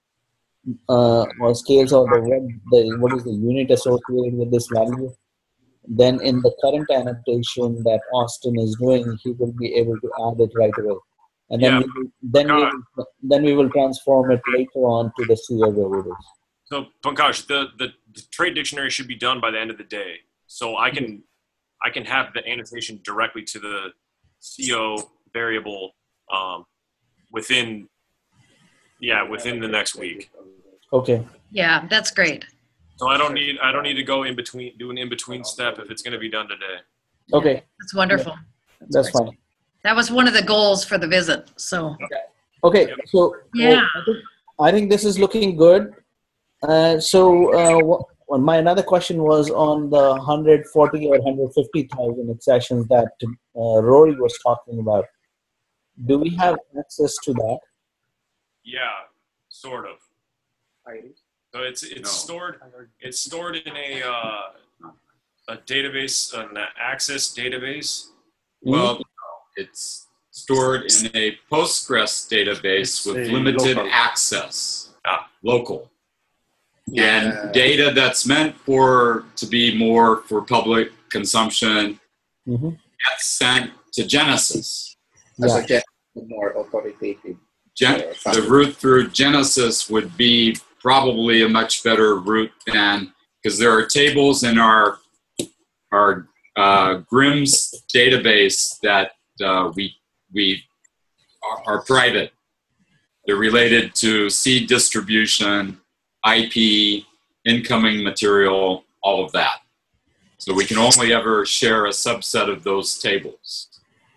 uh, or scales or the what the what is the unit associated with this value, then in the current annotation that Austin is doing, he will be able to add it right away, and then Yeah. we will, then we will, then we will transform it later on to the C O variables. So Pankaj, the, the the trade dictionary should be done by the end of the day, so I can I can have the annotation directly to the C O variable um, within yeah within the next week. Okay. Yeah, that's great. So I don't need I don't need to go in between do an in between step if it's going to be done today. Okay, That's wonderful. that's great. fine. That was one of the goals for the visit. So, Okay, so Yeah. I, think, I think this is looking good. Uh, so uh, what, my another question was on the one hundred forty or one hundred fifty thousand accessions that uh, Rory was talking about. Do we have access to that? Yeah, sort of. Iris. So it's it's No. stored it's stored in a uh, a database, an Access database. Well, it's stored in a Postgres database It's with a limited local. access, Ah. local. Yeah. And data that's meant for to be more for public consumption Mm-hmm. gets sent to Genesis. as Yeah. a gen- more authoritative. Gen- uh, the family. route through Genesis would be probably a much better route than, because there are tables in our our uh, Grimm's database that uh, we we are, are private. They're related to seed distribution, I P, incoming material, all of that. So we can only ever share a subset of those tables,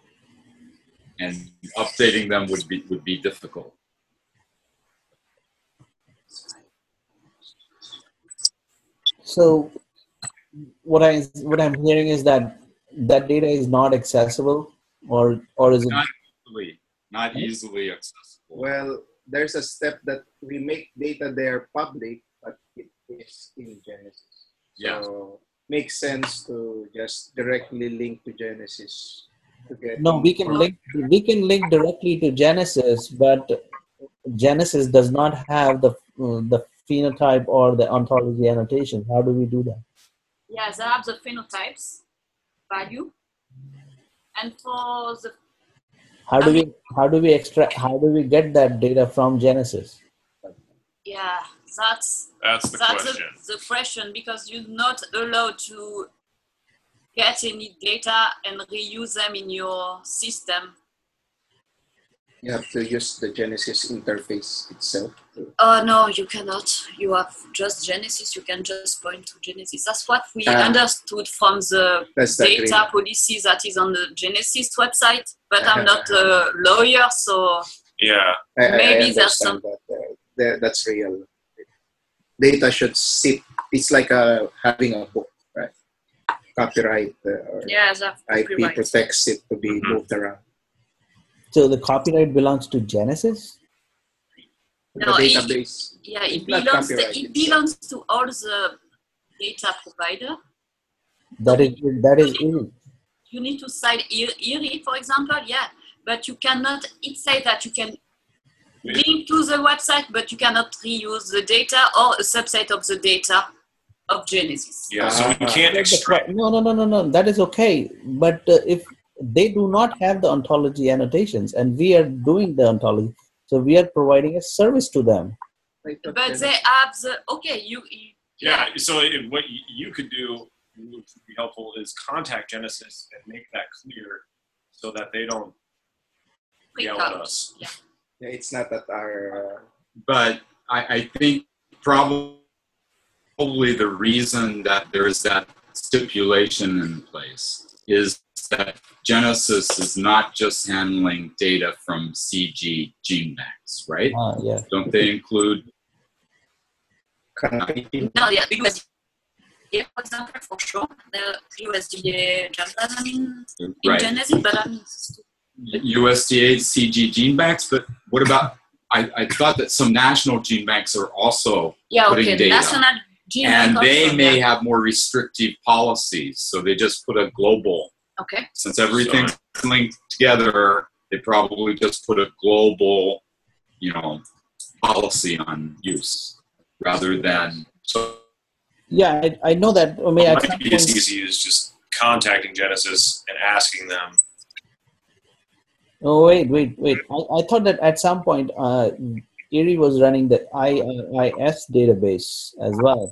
and updating them would be would be difficult. So what I what I'm hearing is that that data is not accessible, or or is it? Not easily, not easily accessible. Well, there's a step that we make data there public, but it is in Genesis. Yeah. So makes sense to just directly link to Genesis to get. No, we can link we can link directly to Genesis, but Genesis does not have the uh, the phenotype or the ontology annotation. How do we do that? Yeah, they have the phenotypes value. And for the How do we how do we extract how do we get that data from Genesis? yeah, that's That's the that's question. the, the question, because you're not allowed to get any data and reuse them in your system. You have to use the Genesis interface itself. to- Oh no, you cannot. You have just Genesis. You can just point to Genesis. That's what we Ah. understood from the That's the data agreement. policy that is on the Genesis website. But I'm not a lawyer, so Yeah. I, I- I Maybe there's understand that. Uh, that- that's real. data should sit. It's like a having a book, right? Copyright uh, or Yeah, as a I P copyright. protects it to be Mhm. moved around. So the copyright belongs to Genesis? the No, it- database. Yeah, it It's not belongs to, copyright, it it's, uh, belongs to all the data provider. That is that is Erie. You need to cite E- Erie, for example, yeah, but you cannot, it says that you can link to the website, but you cannot reuse the data or a subset of the data of Genesis. Yeah, so we Ah. can't But the extract. pro- No, no, no, no, no. That is okay. But uh, if they do not have the ontology annotations, and we are doing the ontology, so we are providing a service to them. But they have the, okay, you, you Yeah, so it, what y- you could do, which would be helpful, is contact Genesis and make that clear so that they don't freak yell at out. us. Yeah, it's not that our. But I, I think probably the reason that there's that stipulation in place is that Genesis is not just handling data from C G gene banks, right? Ah, yeah. Don't they include? Uh, No, yeah, the U S D A, for example, for sure, the U S D A germplasm in, in Right. Genesis, but I mean, U S D A C G gene banks, but what about? I, I thought that some national gene banks are also yeah, putting okay, data. national gene and bank they also, may yeah. have more restrictive policies, so they just put a global. Okay. Since everything's linked together, they probably just put a global, you know, policy on use rather than so. Yeah, I, I know that. I mean, It at might some be as point, easy as just contacting Genesis and asking them. oh wait, wait, wait. I, I thought that at some point, uh, Erie was running the I I S database as well.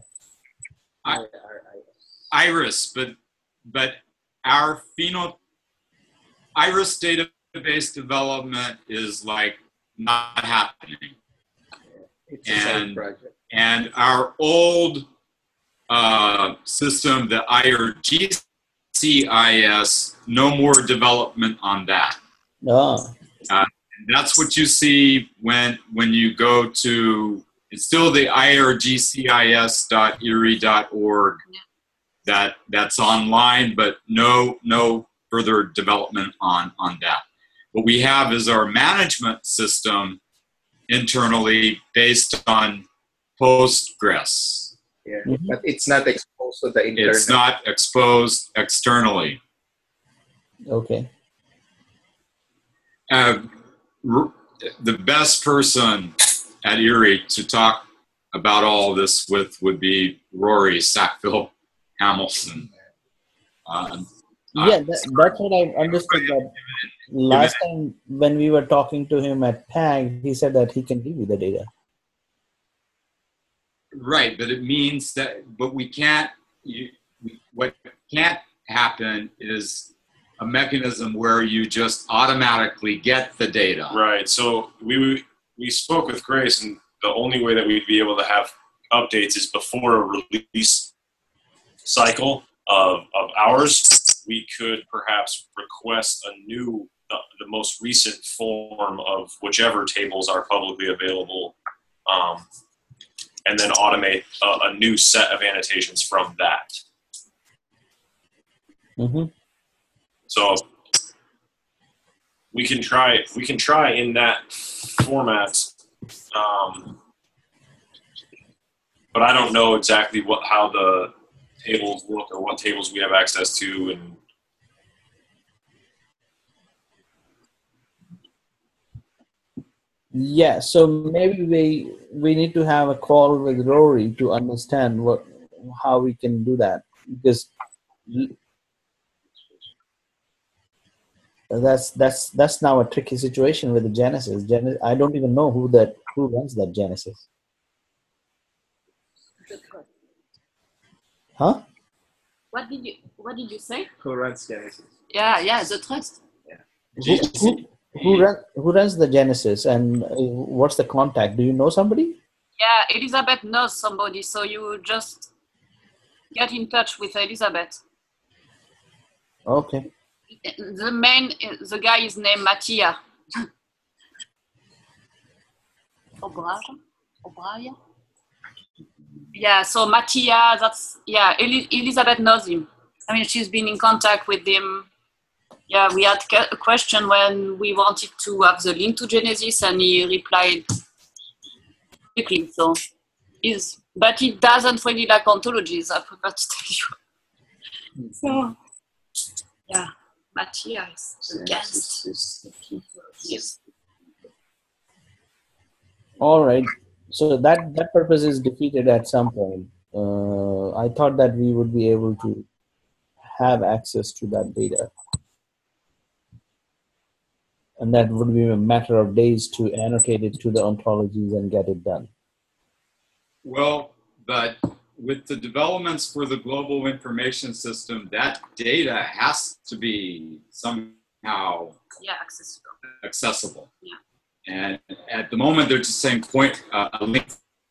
Iris, but but our pheno Iris database development is like not happening. It's a side And- project. And our old uh, system, the I R G C I S, no more development on that. Ah, And that's what you see when when you go to, it's still the I R G C I S dot erie dot org that that's online, but no no further development on on that. What we have is our management system internally based on Postgres. Yeah, Mhm. but it's not exposed to the internet. It's not exposed externally. okay. Uh, r- the best person at Erie to talk about all this with would be Rory Sackville Hamilton. Uh, Yeah, that, that's what I understood. That last time when we were talking to him at PAG, he said that he can give you the data. right, but it means that, but we can't, you, we, what can't happen is a mechanism where you just automatically get the data. Right. So we we spoke with Grace, and the only way that we'd be able to have updates is before a release cycle of, of ours. We could perhaps request a new, uh, the most recent form of whichever tables are publicly available, um, and then automate a, a new set of annotations from that. Mm-hmm. So we can try. We can try in that format, um, but I don't know exactly what how the tables look or what tables we have access to, and Yeah, so maybe we we need to have a call with Rory to understand what how we can do that, because that's that's that's now a tricky situation with the Genesis. Gen- I don't even know who that who runs that Genesis. Huh? What did you What did you say? Who runs Genesis? Yeah, yeah, the trust. Who, who, who, run, who runs the Genesis, and uh, what's the contact? Do you know somebody? Yeah, Elizabeth knows somebody, so you just get in touch with Elizabeth. Okay. The main, the guy is named Mattia. O'Brien? O'Brien? Yeah, so Mattia, that's, yeah, Eli- Elizabeth knows him. I mean, she's been in contact with him. Yeah, we had a question when we wanted to have the link to Genesis, and he replied quickly. So, he's, but he doesn't really like ontologies, I prefer to tell you. So, yeah, Mattia is against. Yes. All right. So that, that purpose is defeated at some point. Uh, I thought that we would be able to have access to that data. And that would be a matter of days to annotate it to the ontologies and get it done. Well, but with the developments for the global information system, that data has to be somehow yeah, accessible. accessible. Yeah. And at the moment, they're just saying point uh, a link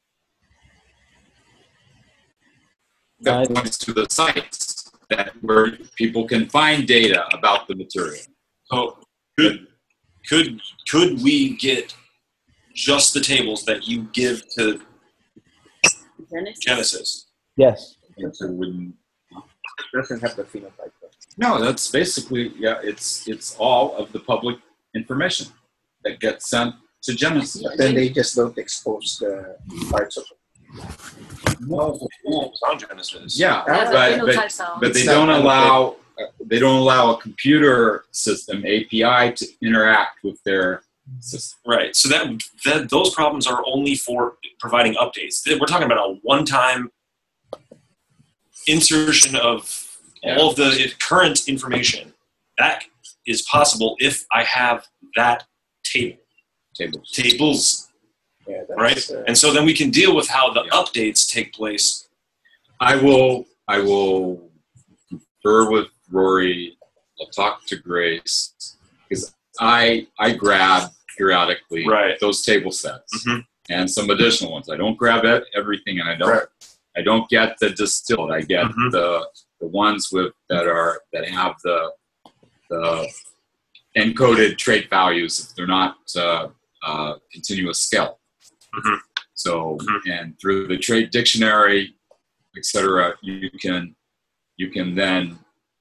that points to the sites that where people can find data about the material. So could could could we get just the tables that you give to Genesis? Genesis? Yes. It wouldn't. Doesn't have the phenotype. No, that's basically, yeah, it's it's all of the public information that gets sent to Genesis. But then they just don't expose the parts of it. No, It's on Genesis. yeah, Yeah, the but, phenotypes but, are- but they It's don't not allow they don't allow a computer system A P I to interact with their system. Right. So that, that those problems are only for providing updates. We're talking about a one-time insertion of all of the current information. That is possible if I have that table. Tables. Tables, Yeah, that's, right? uh, And so then we can deal with how the Yeah. updates take place. I will I will confer with Rory. I'll talk to Grace because I I grab periodically Right. those table sets Mhm. and some additional ones. I don't grab it, everything, and I don't Right. I don't get the distilled. I get Mhm. the the ones with that are that have the the encoded trait values if they're not uh, uh, continuous scale. Mhm. So Mhm. and through the trait dictionary, et cetera, you can you can then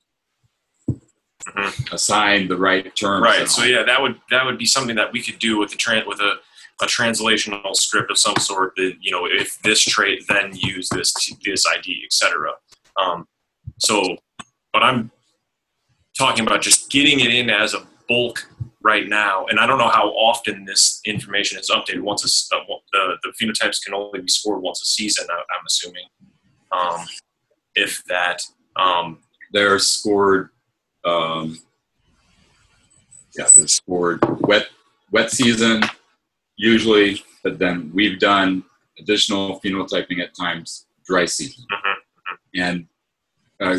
Mhm. assign the right terms. Right. and So all. yeah, that would that would be something that we could do with the tran with a, a translational script of some sort. That, you know, if this trait, then use this t- this I D, et cetera. Um, so, but I'm talking about just getting it in as a bulk right now, and I don't know how often this information is updated. Once a, s- uh, the the phenotypes can only be scored once a season, I, I'm assuming. Um, if that. Um, They're scored. Um, yeah, they're scored wet wet season usually, but then we've done additional phenotyping at times dry season, Mhm. and uh,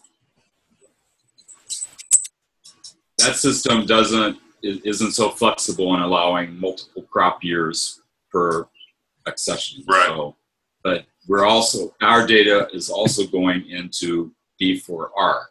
that system doesn't isn't so flexible in allowing multiple crop years per accession. Right. So, but we're also our data is also going into B four R.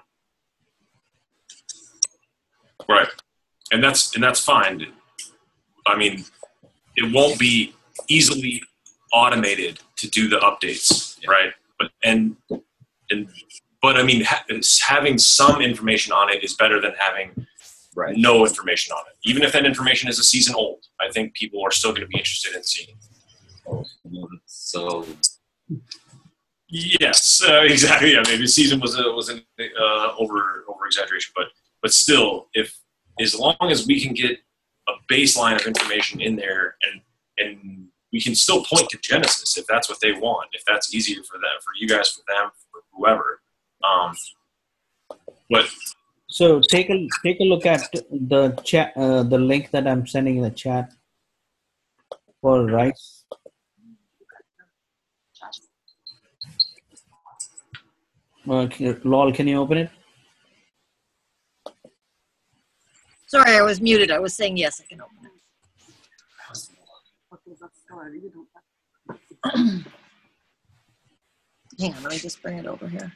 Right, and that's and that's fine. I mean, it won't be easily automated to do the updates, Yeah. right? But and and but I mean, ha- having some information on it is better than having Right. no information on it. Even if that information is a season old, I think people are still going to be interested in seeing. So Yes, uh, exactly. Yeah, maybe season was a, was an uh, over over exaggeration, but but still, if as long as we can get a baseline of information in there, and and we can still point to Genesis if that's what they want, if that's easier for them, for you guys, for them, for whoever. Um, but So take a take a look at the chat, uh, the link that I'm sending in the chat for rice. Uh, can- Lol, can you open it? Sorry, I was muted. I was saying yes, I can open it. Hang on, let me just bring it over here.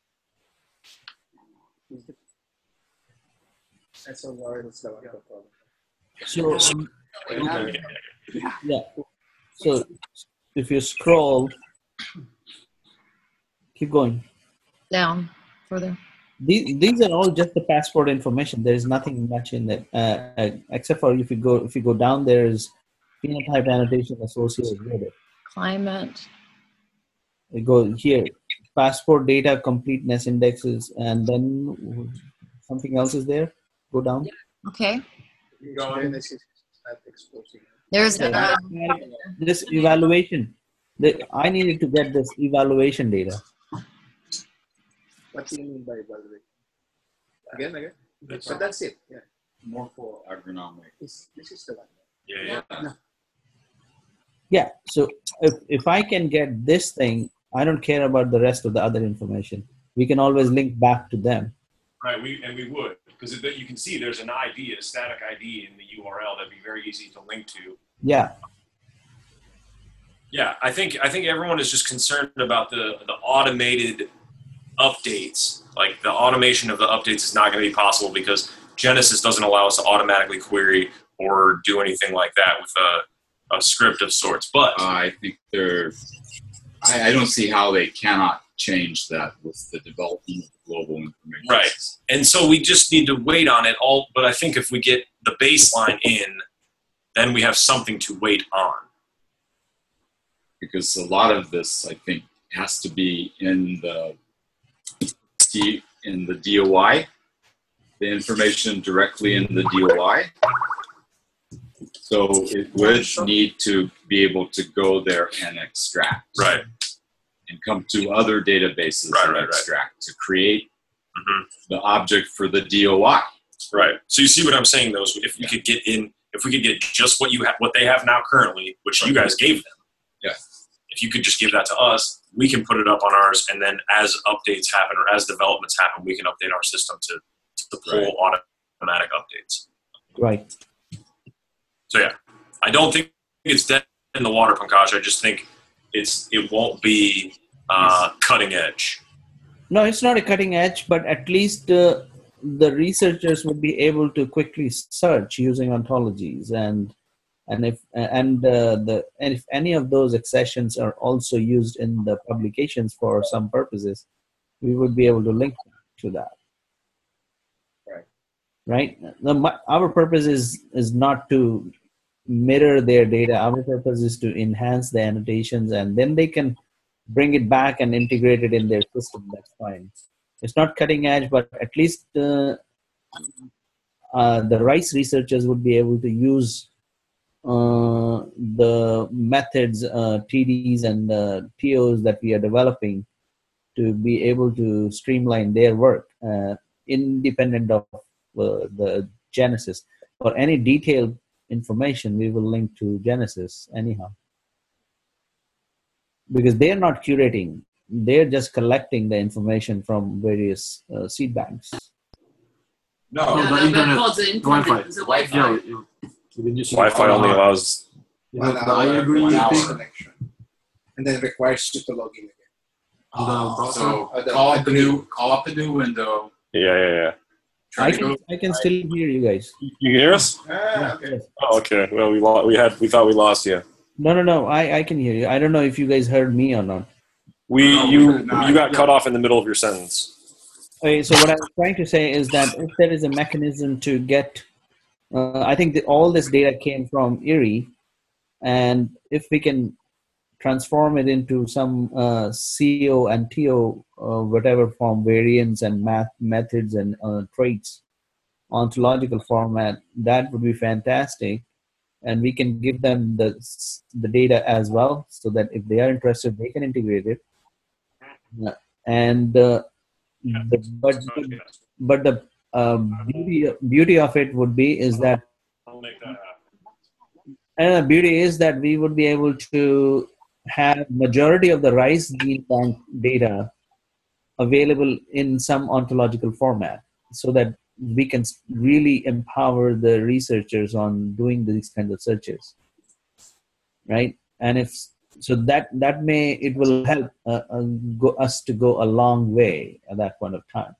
That's a word. It's the problem. So um, yeah. So if you scroll Keep going. Down further. These, these are all just the passport information. There is nothing much in it, uh, uh, except for if you go if you go down, there is phenotype annotation associated with it. Climate. We go here, passport data completeness indexes, and then something else is there. Go down. Okay. Genesis is not exposing. There's Okay. uh, This evaluation. The, I needed to get this evaluation data. What do you mean by evaluation? Again, again. But that's it. Yeah. Morpho agronomic. This, this is the one. Yeah, yeah. No. Yeah. So if if I can get this thing, I don't care about the rest of the other information. We can always link back to them. Right, we and we would, because you can see there's an I D, a static I D in the U R L that'd be very easy to link to. Yeah. Yeah, I think I think everyone is just concerned about the the automated updates. Like the automation of the updates is not going to be possible because Genesis doesn't allow us to automatically query or do anything like that with a, a script of sorts. But Uh, I think they're. I, I don't see how they cannot change that with the development of global information. right, and so we just need to wait on it all. But I think if we get the baseline in, then we have something to wait on. Because a lot of this, I think, has to be in the D, in the D O I, the information directly in the D O I. So it would need to be able to go there and extract, Right. and come to other databases Right, and right, right. extract to create Mm-hmm. the object for the D O I. Right. So you see what I'm saying, though? Is if you could get in, if we could get just what you have, what they have now currently, which you guys gave them. Yeah. If you could just give that to us, we can put it up on ours, and then as updates happen or as developments happen, we can update our system to, to pull Right. automatic updates. Right. So yeah, I don't think it's dead in the water, Pankaj. I just think it's it won't be uh, cutting edge. No, it's not a cutting edge, but at least uh, the researchers would be able to quickly search using ontologies, and and if and uh, the and if any of those accessions are also used in the publications for some purposes, we would be able to link to that. Right. Right. The, my, our purpose is is not to mirror their data. Our purpose is to enhance the annotations, and then they can bring it back and integrate it in their system. That's fine. It's not cutting edge, but at least uh, uh, the RICE researchers would be able to use uh, the methods, uh, T Ds and uh, T Os that we are developing to be able to streamline their work uh, independent of uh, the Genesis. For any detailed information, we will link to Genesis anyhow. Because they're not curating, they're just collecting the information from various uh, seed banks. No, Oh, No, the no, internet, but for the the internet, Wi-Fi. the Wi-Fi. Yeah, you, you can just Wi-Fi only allows. You know, One the hour, I agree one hour thing. connection. And then it requires you to log in again. on the browser. So Uh, the- call up a new call up a new window. Yeah, yeah, yeah. Try I to can, go. I can still hear you guys. You can hear us? Ah, okay. Oh, okay. Well, we lo- we had we thought we lost you. No, no, no, I, I can hear you. I don't know if you guys heard me or not. We No, we you did not. you got cut off in the middle of your sentence. Okay, so what I was trying to say is that if there is a mechanism to get, uh, I think that all this data came from Erie, and if we can transform it into some uh, C O and T O, uh, whatever form, variants and math methods and uh, traits, ontological format, that would be fantastic. And we can give them the the data as well, so that if they are interested, they can integrate it. Uh, and uh, the, but but the uh, beauty beauty of it would be is that I'll make that happen. and the beauty is that we would be able to have majority of the RICE gene bank data available in some ontological format, so that we can really empower the researchers on doing these kinds of searches, right? And if so, that that may it will help uh, uh, go, us to go a long way at that point of time.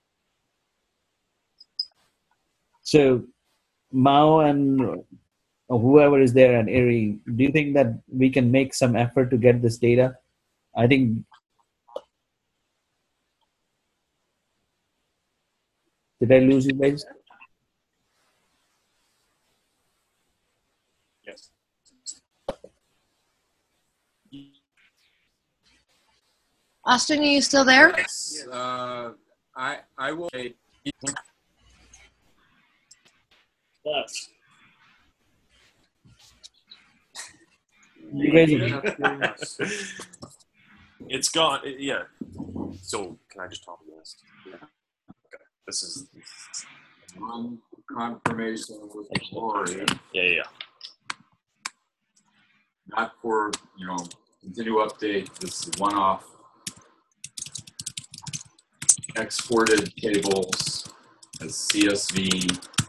So, Mao and whoever is there at Erie, do you think that we can make some effort to get this data? I think. Did I lose you guys? Yes. Austin, are you still there? Yes. Uh, I I will. Yes. You guys are, It's gone. Yeah. So can I just talk to this? Yeah. Okay. This is. On confirmation with Lori, Yeah, yeah, yeah. not for, you know, continue update. This is one off. Exported tables as C S V.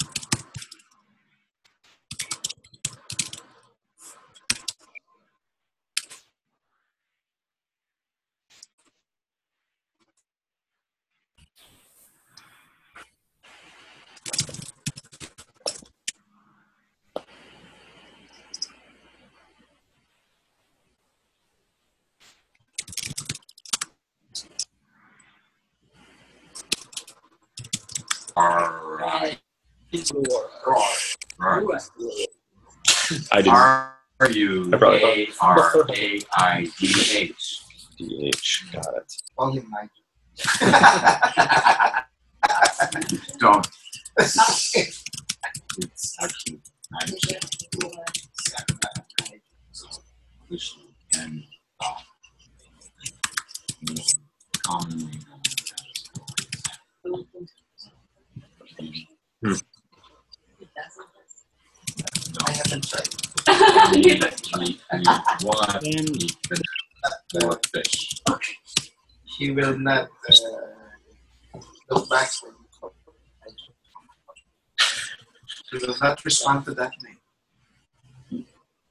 All right. I didn't. R U A R A I D H. D H. Got it. Call him Mike. Don't. It's actually and commonly known Hmm. I haven't tried. as we, we, we want and more fish. He will not uh, look back for you. He will not respond to that name.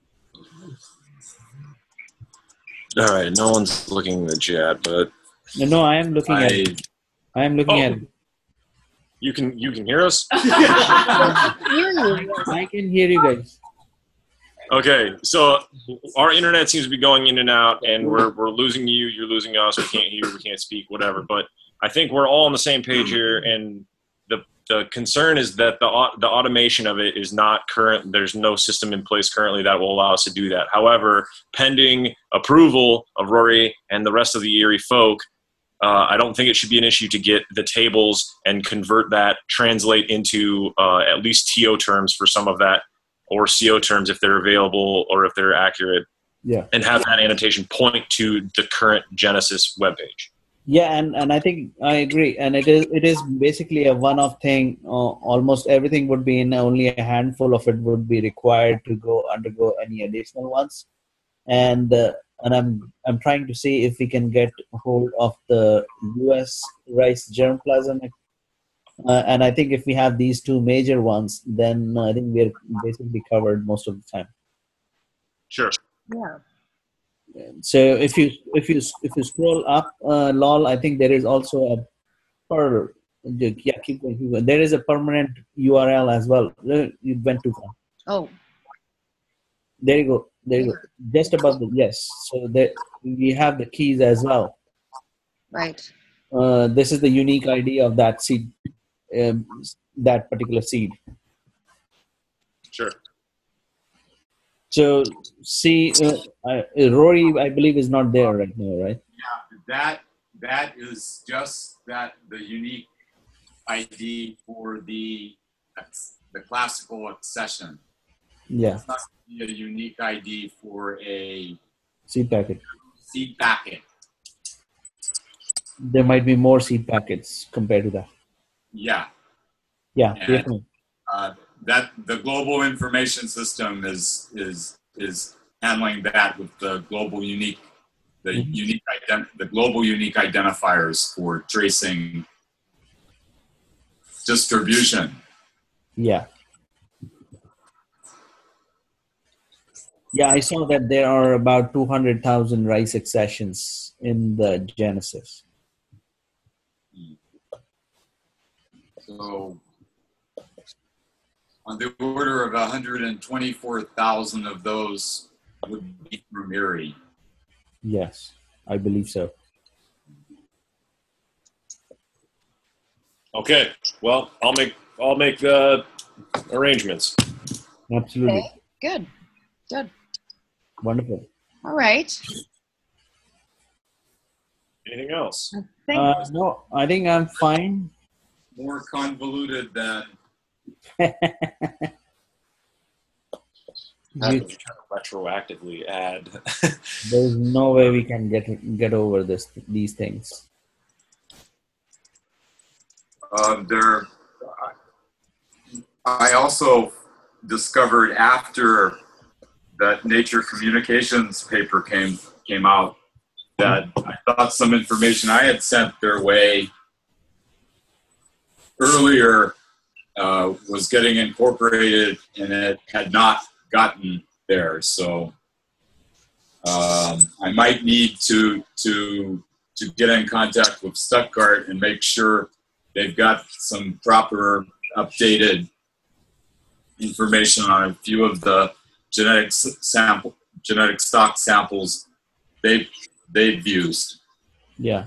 All right. No one's looking in the chat, but no, no, I am looking at. I, It. I am looking Oh. at. It. you can you can hear us. Hear you. I can hear you guys. Okay, so our internet seems to be going in and out, and we're we're losing you. You're losing us. We can't hear. We can't speak. Whatever. But I think we're all on the same page here, and the the concern is that the au- the automation of it is not current. There's no system in place currently that will allow us to do that. However, pending approval of Rory and the rest of the Erie folk, uh, I don't think it should be an issue to get the tables and convert that, translate into uh, at least T O terms for some of that, or C O terms if they're available or if they're accurate, Yeah. and have that annotation point to the current Genesis webpage. Yeah, and, and I think I agree. And it is it is basically a one-off thing. Uh, almost everything would be in. Only a handful of it would be required to go undergo any additional ones. And uh, and I'm I'm trying to see if we can get hold of the U S rice germplasm. Uh, and I think if we have these two major ones, then I think we're basically covered most of the time. Sure. Yeah. So if you if you if you scroll up, uh, lol, I think there is also a per yeah keep going, keep going. There is a permanent U R L as well. You went too far. Oh, There you go. There you go. Just above the yes. So there we have the keys as well. right. Uh, this is the unique I D of that seed, um, that particular seed. Sure. So see, uh, uh, Rory, I believe, is not there right now, right? yeah, that that is just that the unique I D for the the classical accession. Yeah, It's not a unique I D for a seed packet. seed packet. There might be more seed packets compared to that. Yeah. Yeah, And- definitely. Uh, that the global information system is is is handling that with the global unique the Mhm. unique ident- the global unique identifiers for tracing distribution. Yeah. Yeah, I saw that there are about two hundred thousand rice accessions in the Genesis. So on the order of one hundred twenty-four thousand of those would be from Erie. Yes. I believe so. Okay. Well, I'll make I'll make the arrangements. Absolutely. Okay, good, good. Wonderful. All right. Anything else? Thank Uh, no, I think I'm fine. More convoluted than I'm You, trying to retroactively add. there's no way we can get get over this these things. uh, there. I also discovered after that Nature Communications paper came came out that I thought some information I had sent their way earlier uh, was getting incorporated, and it had not gotten there. So um, I might need to to to get in contact with Stuttgart and make sure they've got some proper updated information on a few of the genetic sample genetic stock samples they've they've used. Yeah.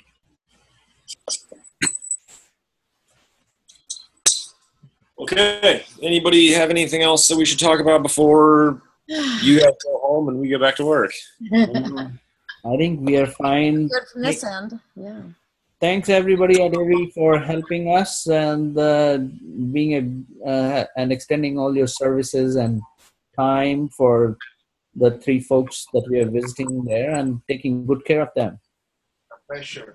Okay. Anybody have anything else that we should talk about before you guys go home and we go back to work? I think we are fine. Good from this end. Yeah. Thanks everybody at Erie for helping us and uh, being a uh, and extending all your services and time for the three folks that we are visiting there and taking good care of them. Pressure.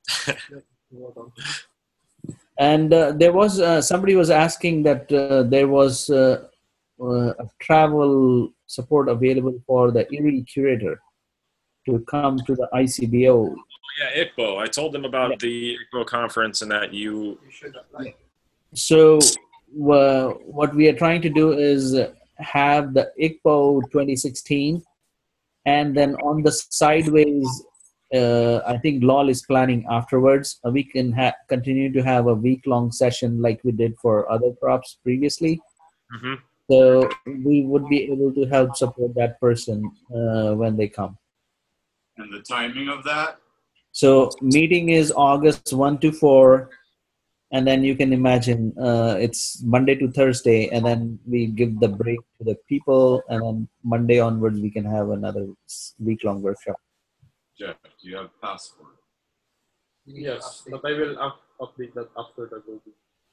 And uh, there was uh, somebody was asking that uh, there was uh, uh, a travel support available for the Erie curator to come to the I C B O. Yeah, I C B O. I told them about the I C B O conference and that you. You should apply. So uh, what we are trying to do is have the I C B O twenty sixteen, and then on the sideways, uh, I think L O L is planning afterwards. Uh, we can ha- continue to have a week-long session like we did for other props previously. Mm-hmm. So we would be able to help support that person uh, when they come. And the timing of that? So meeting is August first to four, and then you can imagine uh, it's Monday to Thursday, and then we give the break to the people, and then Monday onwards we can have another week-long workshop. Jeff, do you have a passport? Yes, but I will up, update that after the go.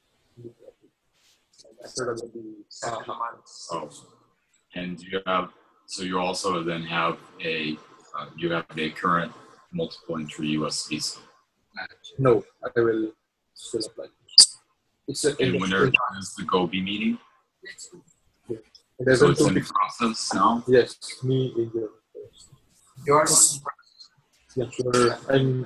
After the go. Seven months. Oh, and you have, so you also then have a, uh, you have a current multiple entry U S visa. No, I will still apply. It's a, And when is the Gobi meeting? There's So it's in two- process now? Yes, me in the first. Yours. Yeah, sure. I'm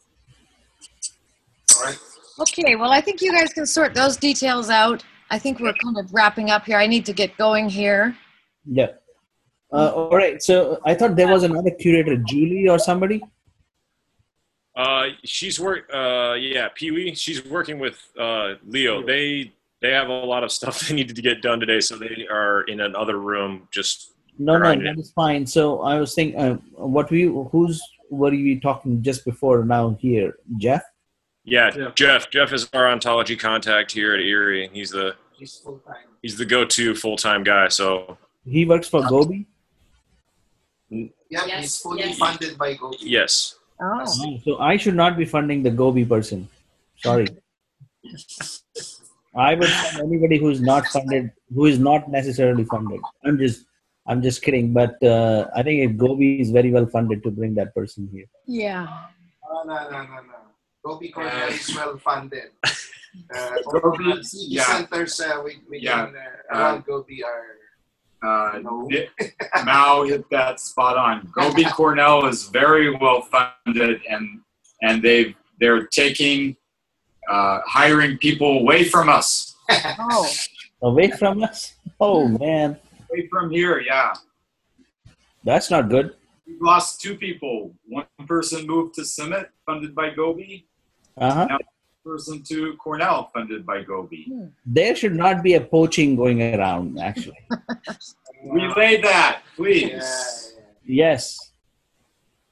All right. Okay, well, I think you guys can sort those details out. I think we're kind of wrapping up here. I need to get going here. Yeah. Uh, all right. So I thought there was another curator, Julie or somebody. Uh, she's work. Uh, yeah, Pee Wee. She's working with uh, Leo. They they have a lot of stuff they needed to get done today, so they are in another room just. No, no, grinding. that is fine. So I was thinking, uh, what we who's what are you talking just before now here, Jeff? Yeah, Yeah. Jeff. Jeff is our ontology contact here at Erie. He's the He's full time. he's the go-to full-time guy. So He works for Gobi. Yeah, Yes, he's fully yes. funded by Gobi. yes. Oh, Oh, so I should not be funding the Gobi person. Sorry. I would fund anybody who's not funded, who is not necessarily funded. I'm just, I'm just kidding. But uh, I think if Gobi is very well funded to bring that person here. yeah. No, no, no, no, no. Gobi Cornell is well funded. Uh, Gobi, all C D yeah. centers uh, we, we Yeah. can, uh, around Gobi are Uh, no. Nick- Mao hit that spot on. Gobi Cornell is very well funded, and and they they're taking uh, hiring people away from us, Oh, Away from us? Oh, man. away from here. Yeah, That's not good. we lost two people. One person moved to Summit, funded by Gobi. Uh-huh. Now, person to Cornell, funded by Gobi. There should not be a poaching going around, actually. Relay that, please. Yeah, Yes.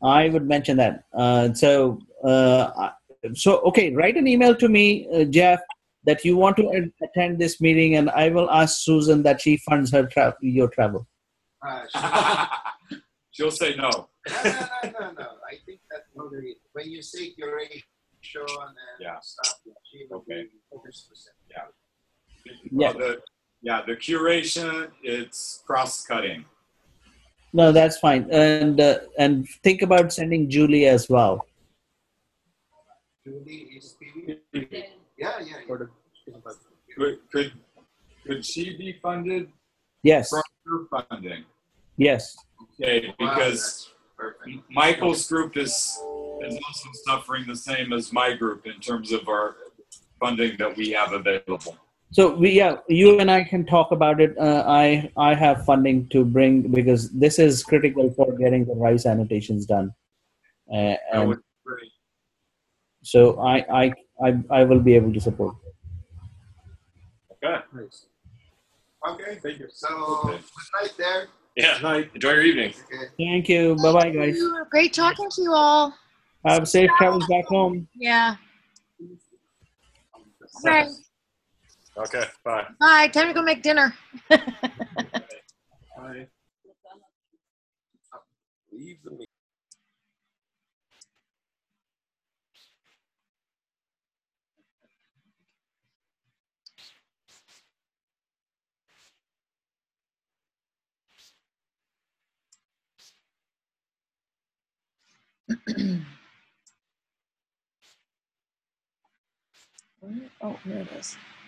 I would mention that. Uh, so, uh, I- so okay, write an email to me, uh, Jeff, that you want to a- attend this meeting, and I will ask Susan that she funds her tra- your travel. Uh, She'll say no. no, no, no, no, no. I think that really, when you say curation and Yeah. stuff, yeah, she will Okay. be one hundred percent. Yeah. Yeah. Well, the, yeah, the curation, it's cross-cutting. No, that's fine, and uh, and think about sending Julie as well. Julie is P V. Yeah, yeah, yeah. Could, could, could she be funded Yes, from your funding? yes. Okay, Wow, because that's perfect. Michael's group is, is also suffering the same as my group in terms of our funding that we have available. So we, yeah, you and I can talk about it. Uh, I I have funding to bring because this is critical for getting the rice annotations done, uh, That and would be great. so I, I I I will be able to support. Okay. Nice. Okay, Thank you. so Okay. good night there. Yeah. Enjoy your evening. Okay. Thank you. Bye bye, guys. Great talking to you all. Have safe travels back home. Yeah. Okay. Okay. Bye. Bye. Time to go make dinner. Bye. Leave the meeting. Oh, here it is.